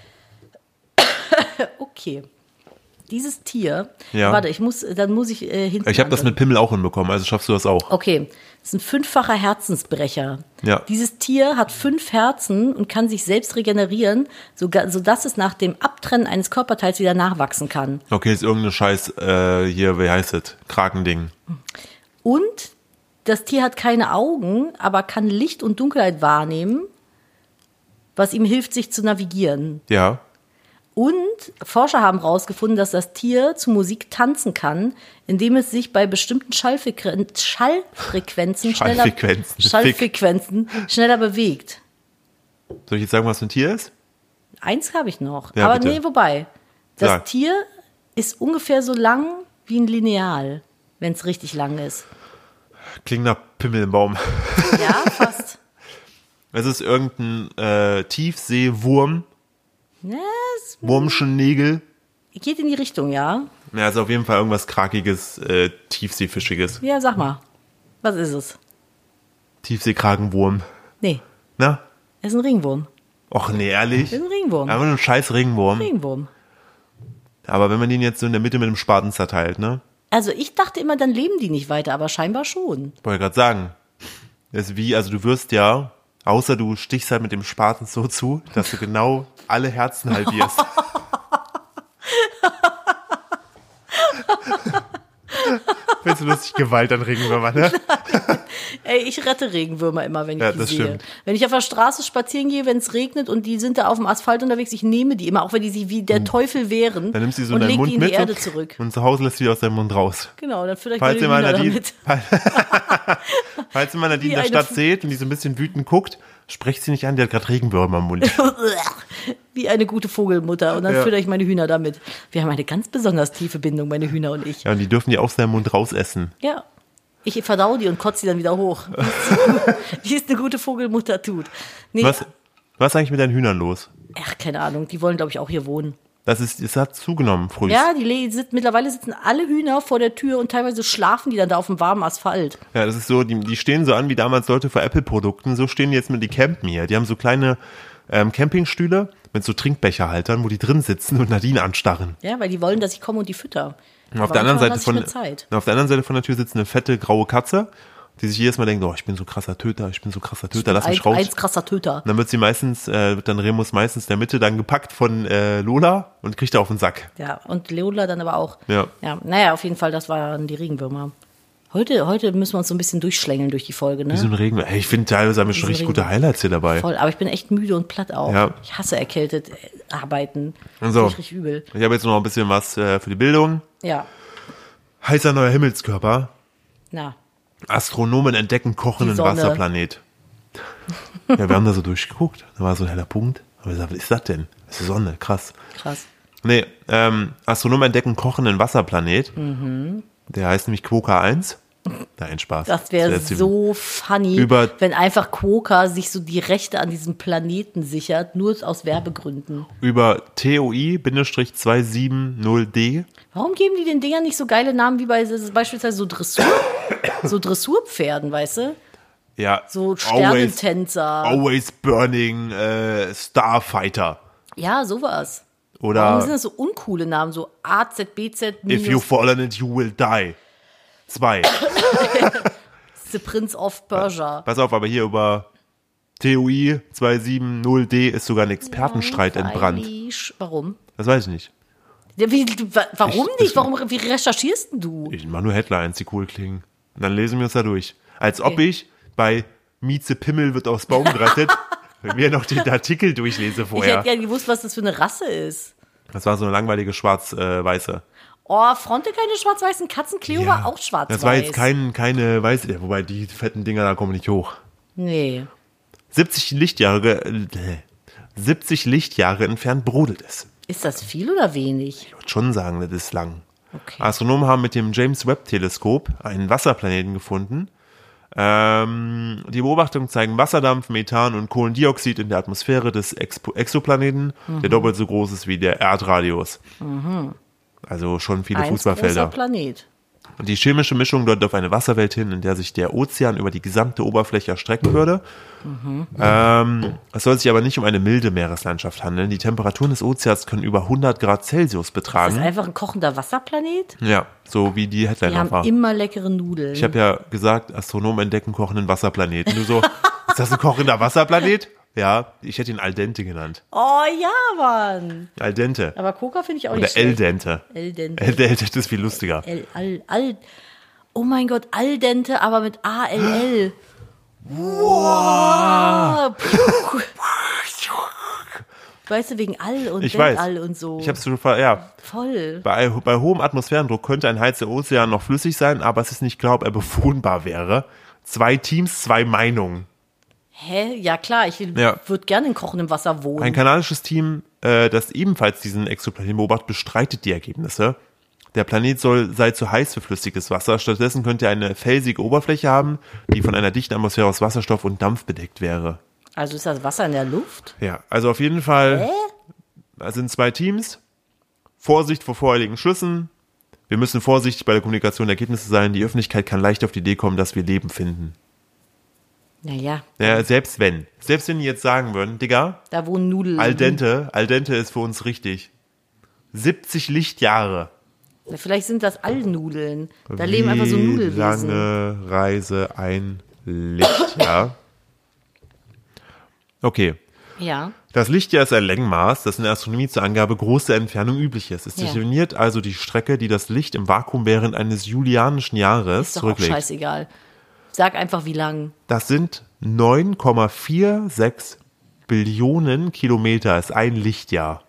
Okay. Dieses Tier. Ja. Warte, ich muss, dann muss ich äh, hinten. Ich habe das anfangen. mit Pimmel auch hinbekommen, also schaffst du das auch. Okay, das ist ein fünffacher Herzensbrecher. Ja. Dieses Tier hat fünf Herzen und kann sich selbst regenerieren, sogar, sodass es nach dem Abtrennen eines Körperteils wieder nachwachsen kann. Okay, ist irgendeine Scheiß, äh, hier, wie heißt es? Krakending. Und das Tier hat keine Augen, aber kann Licht und Dunkelheit wahrnehmen, was ihm hilft, sich zu navigieren. Ja. Und Forscher haben herausgefunden, dass das Tier zu Musik tanzen kann, indem es sich bei bestimmten Schallfrequen Schallfrequenzen, schneller, Schallfrequenzen. Schallfrequenzen schneller bewegt. Soll ich jetzt sagen, was für ein Tier ist? Eins habe ich noch. Ja, Aber bitte. nee, wobei. Das Sag. Tier ist ungefähr so lang wie ein Lineal, wenn es richtig lang ist. Klingt nach Pimmel im Baum. Ja, fast. Es ist irgendein äh, Tiefseewurm, Ja, es Wurmschen Nägel. geht in die Richtung, ja. Ja, ist auf jeden Fall irgendwas Krakiges, äh, Tiefseefischiges. Ja, sag mal. Was ist es? Tiefseekragenwurm. Nee, Na? es ist ein Ringwurm. Och nee, ehrlich? Es ist ein Ringwurm. Einfach nur ein scheiß Ringwurm. Ringwurm. Aber wenn man den jetzt so in der Mitte mit dem Spaten zerteilt, ne? Also ich dachte immer, dann leben die nicht weiter, aber scheinbar schon. Wollte gerade sagen. Das ist wie, also du wirst ja, außer du stichst halt mit dem Spaten so zu, dass du genau alle Herzen halbierst. Findest du lustig, Gewalt an Regenwürmern, ne? Ey, ich rette Regenwürmer immer, wenn ich Ja, die das sehe. stimmt. Wenn ich auf der Straße spazieren gehe, wenn es regnet und die sind da auf dem Asphalt unterwegs, ich nehme die immer, auch wenn die sich wie der Teufel wehren. Dann nimmst du sie so und in deinen leg Mund die in die mit Erde so, zurück. und zu Hause lässt du die aus deinem Mund raus. Genau, dann vielleicht Falls ihr mal Hühner Nadine, damit. falls ihr mal Nadine Wie in der eine Stadt Fu- seht und die so ein bisschen wütend guckt, sprecht sie nicht an, die hat gerade Regenwürmer im Mund. Wie eine gute Vogelmutter. Und dann Ja. fütter ich meine Hühner damit. Wir haben eine ganz besonders tiefe Bindung, meine Hühner und ich. Ja, und die dürfen die aus deinem Mund rausessen. Ja. Ich verdaue die und kotze die dann wieder hoch. Wie es eine gute Vogelmutter tut. Nee, Was, was ist eigentlich mit deinen Hühnern los? ach, keine Ahnung. Die wollen, glaube ich, auch hier wohnen. Das ist, es hat zugenommen früh. Ja, die le- sit, mittlerweile sitzen alle Hühner vor der Tür und teilweise schlafen die dann da auf dem warmen Asphalt. Ja, das ist so, die, die stehen so an wie damals Leute vor Apple-Produkten, so stehen die jetzt mit die campen hier. Die haben so kleine ähm, Campingstühle mit so Trinkbecherhaltern, wo die drin sitzen und Nadine anstarren. Ja, weil die wollen, dass ich komme und die fütter. Und auf Aber der anderen manchmal Seite lasse ich von, mir Zeit. auf der anderen Seite von der Tür sitzt eine fette graue Katze, die sich jedes Mal denkt, oh, ich bin so krasser Töter, ich bin so krasser Töter, lass mich Eins, raus. eins krasser Töter. Und dann wird sie meistens, äh, wird dann Remus meistens in der Mitte dann gepackt von äh, Lola und kriegt er auf den Sack. Ja, und Leola dann aber auch. Ja. Ja, naja, auf jeden Fall, das waren die Regenwürmer. Heute, heute müssen wir uns so ein bisschen durchschlängeln durch die Folge, ne? Wie so ein Regen. Hey, ich finde teilweise haben wir schon so ein richtig gute Regen. Highlights hier dabei. Voll, aber ich bin echt müde und platt auch. Ja. Ich hasse erkältet äh, arbeiten. Und so. Finde ich richtig übel. Ich habe jetzt noch ein bisschen was äh, für die Bildung. Ja, Heißer neuer Himmelskörper. na. Astronomen entdecken kochenden Die Sonne. Wasserplanet. Ja, wir haben da so durchgeguckt. Da war so ein heller Punkt. Aber wir gesagt, was ist das denn? Das ist die Sonne, krass. Krass. Nee, ähm, Astronomen entdecken kochenden Wasserplanet. Mhm. Der heißt nämlich Quokka eins. Nein, Spaß. Das wäre wär ziemlich- so funny, Über- wenn einfach Quokka sich so die Rechte an diesem Planeten sichert, nur aus Werbegründen. Über T O I zwei sieben null D. Warum geben die den Dingern nicht so geile Namen wie bei so- beispielsweise so Dressur, so Dressurpferden, weißt du? Ja, So always, Sternentänzer. always burning äh, Starfighter. Ja, sowas. Warum Oder sind das so uncoole Namen? So A Z, B Z, If you fall in it, you will die. Zwei. The Prince of Persia. Pass auf, aber hier über T O I zwei sieben null D ist sogar ein Expertenstreit entbrannt. Freilich. Warum? Das weiß ich nicht. Ja, wie, du, wa- warum Ich- nicht? Warum, wie recherchierst denn du? Ich mache nur Headlines, die cool klingen. Und dann lesen wir uns da durch. Als ob Okay. ich bei Mieze Pimmel wird aufs Baum gerettet, wenn mir noch den Artikel durchlese Ich vorher. hätte gerne gewusst, was das für eine Rasse ist. Das war so eine langweilige schwarz-weiße. Oh, Fronte keine schwarz-weißen Katzen, Cleo war auch schwarz-weiß. Das war jetzt kein, keine weiße, ja, wobei die fetten Dinger, da kommen nicht hoch. Nee. siebzig Lichtjahre, äh, siebzig Lichtjahre entfernt brodelt es. Ist das viel oder wenig? Ich würde schon sagen, das ist lang. Okay. Astronomen haben mit dem James Webb Teleskop einen Wasserplaneten gefunden. Ähm, die Beobachtungen zeigen Wasserdampf, Methan und Kohlendioxid in der Atmosphäre des Expo- Exoplaneten, Mhm. der doppelt so groß ist wie der Erdradius. Also schon viele Eins großer Fußballfelder. Planet. Und die chemische Mischung deutet auf eine Wasserwelt hin, in der sich der Ozean über die gesamte Oberfläche erstrecken würde. Ähm, es soll sich aber nicht um eine milde Meereslandschaft handeln. Die Temperaturen des Ozeans können über hundert Grad Celsius Das ist betragen. einfach ein kochender Wasserplanet? Ja, so wie die Headline Die auch haben war. immer leckere Nudeln. Ich habe ja gesagt, Astronomen entdecken kochenden Wasserplaneten. Du so, ist das ein kochender Wasserplanet? Ja, ich hätte ihn Al dente genannt. oh ja, Mann. Al dente. Aber Coca finde ich auch Oder nicht El schlecht. dente. El dente. El dente, das ist viel lustiger. El, al, al, oh mein Gott, al dente, aber mit A L L. Wow. Puh. Weißt du, wegen all und Ich weiß. Weltall und so. Ich hab's schon ver ja. Voll. Bei, bei hohem Atmosphärendruck könnte ein heißer Ozean noch flüssig sein, aber es ist nicht klar, ob er bewohnbar wäre. Zwei Teams, zwei Meinungen. Hä? Ja klar, ich Ja. würde gerne in kochendem Wasser wohnen. Ein kanadisches Team, äh, das ebenfalls diesen Exoplaneten beobachtet, bestreitet die Ergebnisse. Der Planet soll, sei zu heiß für flüssiges Wasser. Stattdessen könnte er eine felsige Oberfläche haben, die von einer dichten Atmosphäre aus Wasserstoff und Dampf bedeckt wäre. Also ist das Wasser in der Luft? Ja, also auf jeden Fall Hä? da sind zwei Teams. Vorsicht vor voreiligen Schlüssen. Wir müssen vorsichtig bei der Kommunikation der Ergebnisse sein. Die Öffentlichkeit kann leicht auf die Idee kommen, dass wir Leben finden. Naja, Ja, selbst wenn. Selbst wenn die jetzt sagen würden, Digga, da wohnen Nudeln. al dente, al dente ist für uns richtig. siebzig Lichtjahre. Ja, vielleicht sind das Allnudeln. Da leben einfach so Wie Nudelwesen. lange Reise ein Lichtjahr? Okay. Ja. Das Lichtjahr ist ein Längenmaß, das in der Astronomie zur Angabe großer Entfernung üblich ist. Es Ja. definiert also die Strecke, die das Licht im Vakuum während eines julianischen Jahres Ist doch auch zurücklegt. scheißegal. Sag einfach, wie lang. Das sind neun Komma vierundsechzig Billionen Kilometer, ist ein Lichtjahr.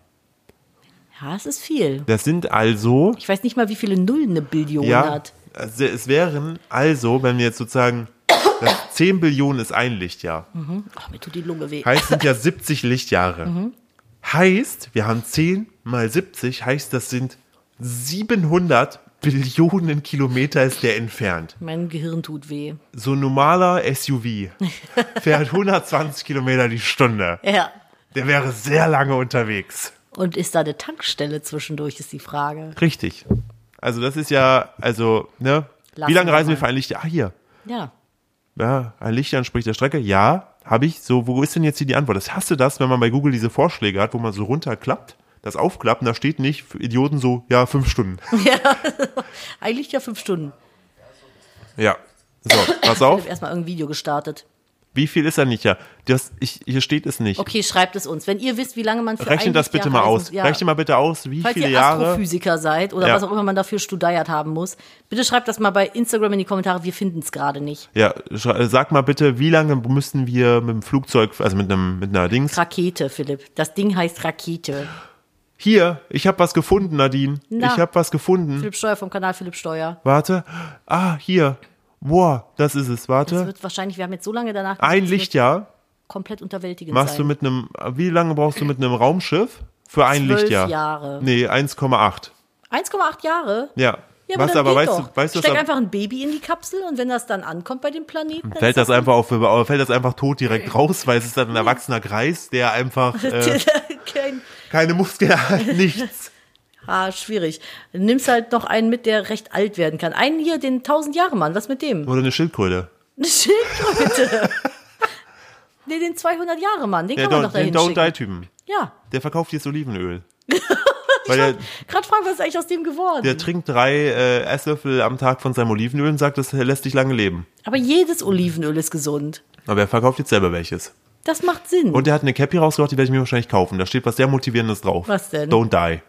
Ja, es ist viel. Das sind also, Ich weiß nicht mal, wie viele Nullen eine Billion ja, hat. also es wären also, wenn wir jetzt sozusagen, das zehn Billionen ist ein Lichtjahr. Ach, mir tut die Lunge weh. Heißt, sind ja siebzig Lichtjahre. Mhm. Heißt, wir haben zehn mal siebzig, heißt, das sind siebenhundert Billionen Kilometer ist der entfernt. Mein Gehirn tut weh. So ein normaler S U V fährt hundertzwanzig Kilometer die Stunde. Ja. Der wäre sehr lange unterwegs. Und ist da eine Tankstelle zwischendurch, ist die Frage. Richtig. Also das ist ja, also, ne? Lassen Wie lange wir reisen wir mal. für ein Lichtjahr? Ah, hier. Ja. Ja, ein Lichtjahr entspricht der Strecke. Ja, habe ich. So, wo ist denn jetzt hier die Antwort? Das hasst du das, wenn man bei Google diese Vorschläge hat, wo man so runterklappt, das aufklappt und da steht nicht für Idioten so, ja, fünf Stunden. Eigentlich ja fünf Stunden. Ja. So, pass Ich habe auf. erstmal irgendein Video gestartet. Wie viel ist er nicht? Ja, das, ich, hier steht es nicht. Okay, schreibt es uns. Wenn ihr wisst, wie lange man für Rechne ein das bitte Lichtjahr mal reisen- aus. Ja. Rechne mal bitte aus, wie Falls viele ihr Jahre. Astrophysiker seid oder Ja. was auch immer man dafür studiert haben muss, bitte schreibt das mal bei Instagram in die Kommentare. Wir finden es gerade nicht. Ja, sch- sag mal bitte, wie lange müssten wir mit dem Flugzeug, also mit einem, mit einer Dings. Rakete, Philipp. Das Ding heißt Rakete. Hier, ich habe was gefunden, Nadine. Na. Ich habe was gefunden. Philipp Steuer vom Kanal Philipp Steuer. Warte. Ah, hier. Boah, das ist es. Das Warte. wird wahrscheinlich, wir haben jetzt so lange danach Ein gesucht, es wird Lichtjahr komplett unterwältigend machst sein. du mit einem, wie lange brauchst du mit einem Raumschiff für ein Zwölf Lichtjahr? Jahre. Nee, eins Komma acht. eins Komma acht Jahre? Ja. Ja, Was aber, dann aber geht weißt doch. du, weißt du, Steck was ab- einfach ein Baby in die Kapsel und wenn das dann ankommt bei dem Planeten, dann fällt ist das einfach auf, fällt das einfach tot direkt raus, weil es ist dann ein erwachsener Greis, der einfach äh, Kein, keine Muskeln hat, nichts. ah, schwierig. Du nimmst halt noch einen mit, der recht alt werden kann. Einen hier, den tausend Jahre Mann, was mit dem? Oder eine Schildkröte. Eine Schildkröte. Nee, den zweihundert-Jahre-Mann, den Der kann man Don't, doch dahin den Don't schicken. Die-Typen. Ja. Der verkauft jetzt Olivenöl. Ich Weil der, gerade fragen, was ist eigentlich aus dem geworden? der trinkt drei äh, Esslöffel am Tag von seinem Olivenöl und sagt, das lässt dich lange leben. Aber jedes Olivenöl ist gesund. Aber er verkauft jetzt selber welches. Das macht Sinn. Und er hat eine Cappy rausgebracht, die werde ich mir wahrscheinlich kaufen. Da steht was sehr Motivierendes drauf. Was denn? Don't die.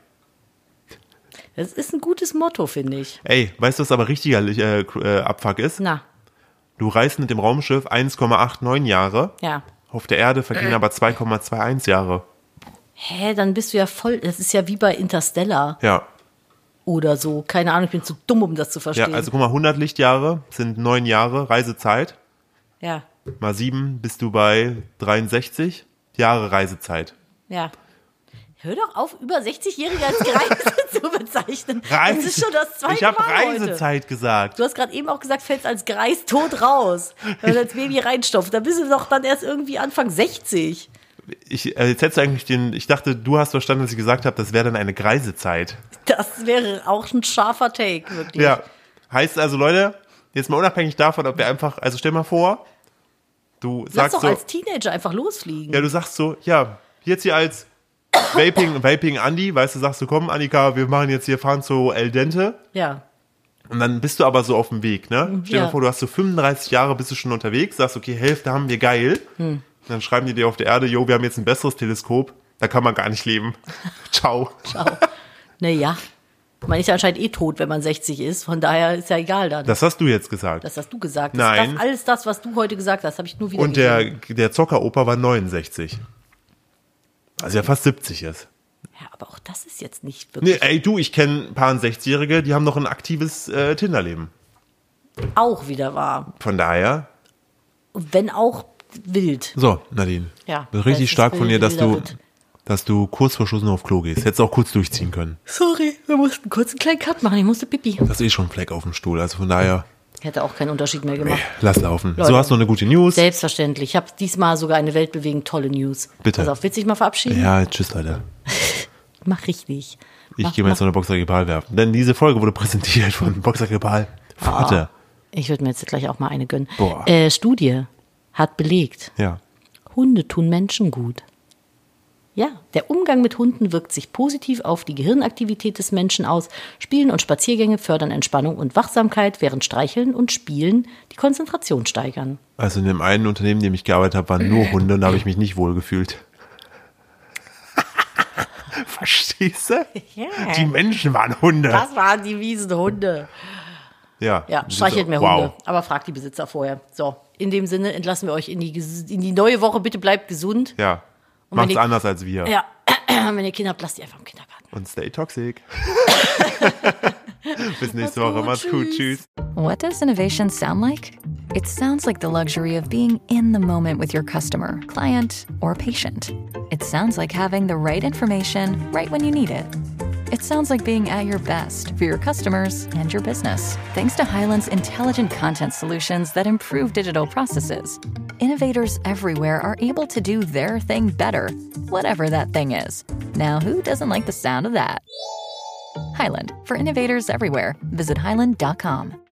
Das ist ein gutes Motto, finde ich. Ey, weißt du, was aber richtiger äh, äh, Abfuck ist? Na, Du reist mit dem Raumschiff eins Komma neunundachtzig Jahre. ja. Auf der Erde vergehen aber zwei Komma einundzwanzig Jahre. Hä, dann bist du ja voll, das ist ja wie bei Interstellar Ja. oder so. Keine Ahnung, ich bin zu dumm, um das zu Ja, verstehen. also guck mal, hundert Lichtjahre sind neun Jahre Reisezeit. ja, Mal sieben bist du bei dreiundsechzig Jahre Reisezeit. ja. Hör doch auf, über sechzig-Jährige als Greise zu bezeichnen. Das ist schon das zweite ich habe Mal heute. Reisezeit gesagt. Du hast gerade eben auch gesagt, fällst als Greis tot raus, wenn du als Baby reinstopft. Da bist du doch dann erst irgendwie Anfang sechzig. Ich, äh, jetzt hättest du eigentlich den, ich dachte, du hast verstanden, dass ich gesagt habe, das wäre dann eine Greisezeit. Das wäre auch ein scharfer Take, wirklich. Ja, heißt also, Leute, jetzt mal unabhängig davon, ob wir einfach, also stell mal vor, du Lass sagst doch so, als Teenager einfach losfliegen. ja, du sagst so, ja, jetzt hier als Vaping, Vaping Andi, weißt du, sagst du, komm, Annika, wir machen jetzt hier, fahren zu El Dente. Ja. Und dann bist du aber so auf dem Weg, ne? Stell dir Ja. mal vor, du hast so fünfunddreißig Jahre, bist du schon unterwegs, sagst, okay, Hälfte haben wir, geil. Hm. Dann schreiben die dir auf der Erde, jo, wir haben jetzt ein besseres Teleskop, da kann man gar nicht leben. Ciao. Ciao. Naja, man ist ja anscheinend eh tot, wenn man sechzig ist. Von daher ist ja egal dann. Das hast du jetzt gesagt. Das hast du gesagt. Das Nein. Das, alles das, was du heute gesagt hast, habe ich nur wieder Und der, der Zockeroper war neunundsechzig. Also ja fast siebzig ist. Ja, aber auch das ist jetzt nicht Nee, wirklich ey, du, ich kenne ein paar sechzigjährige, die haben noch ein aktives äh, Tinderleben. auch wieder wahr. Von daher. Wenn auch wild. So, Nadine. Ja, Das ist richtig das ist stark von dir, wild, dass wilder du, Ritt. dass du kurz vor Schluss noch auf Klo gehst. Hättest auch kurz durchziehen können. Sorry, wir mussten kurz einen kleinen Cut machen. Ich musste pipi. Das ist eh schon ein Fleck auf dem Stuhl. Also von daher, Hätte auch keinen Unterschied mehr gemacht. lass laufen. Leute. So, hast du noch eine gute News? Selbstverständlich. Ich habe diesmal sogar eine weltbewegend tolle News. Bitte. Pass auf, willst du dich mal verabschieden? Ja, tschüss, Leute. Mach richtig. Ich Mach- gehe mir jetzt mach- noch eine Boxergebal werfen. Denn diese Folge wurde präsentiert von Boxergebal. Vater. Ich würde mir jetzt gleich auch mal eine gönnen. Boah. Äh, Studie hat belegt, Ja. Hunde tun Menschen gut. Ja, der Umgang mit Hunden wirkt sich positiv auf die Gehirnaktivität des Menschen aus. Spielen und Spaziergänge fördern Entspannung und Wachsamkeit, während Streicheln und Spielen die Konzentration steigern. Also in dem einen Unternehmen, in dem ich gearbeitet habe, waren nur Hunde und da habe ich mich nicht wohl gefühlt. Verstehst du? Ja. Die Menschen waren Hunde. Das waren die miesen Hunde. Ja, Ja, streichelt mehr wow. Hunde, aber fragt die Besitzer vorher. So, in dem Sinne entlassen wir euch in die, ges- in die neue Woche. Bitte bleibt gesund. Ja, Und macht's wenn ihr- anders als wir. Ja, wenn ihr Kinder habt, lasst die einfach im Kindergarten. Und stay toxic. Bis nächste Macht's Woche. gut. Macht's gut. Tschüss. Tschüss. What does innovation sound like? It sounds like the luxury of being in the moment with your customer, client, or patient. It sounds like having the right information right when you need it. It sounds like being at your best for your customers and your business. Thanks to Highland's intelligent content solutions that improve digital processes, innovators everywhere are able to do their thing better, whatever that thing is. Now, who doesn't like the sound of that? Highland, for innovators everywhere. Visit highland dot com.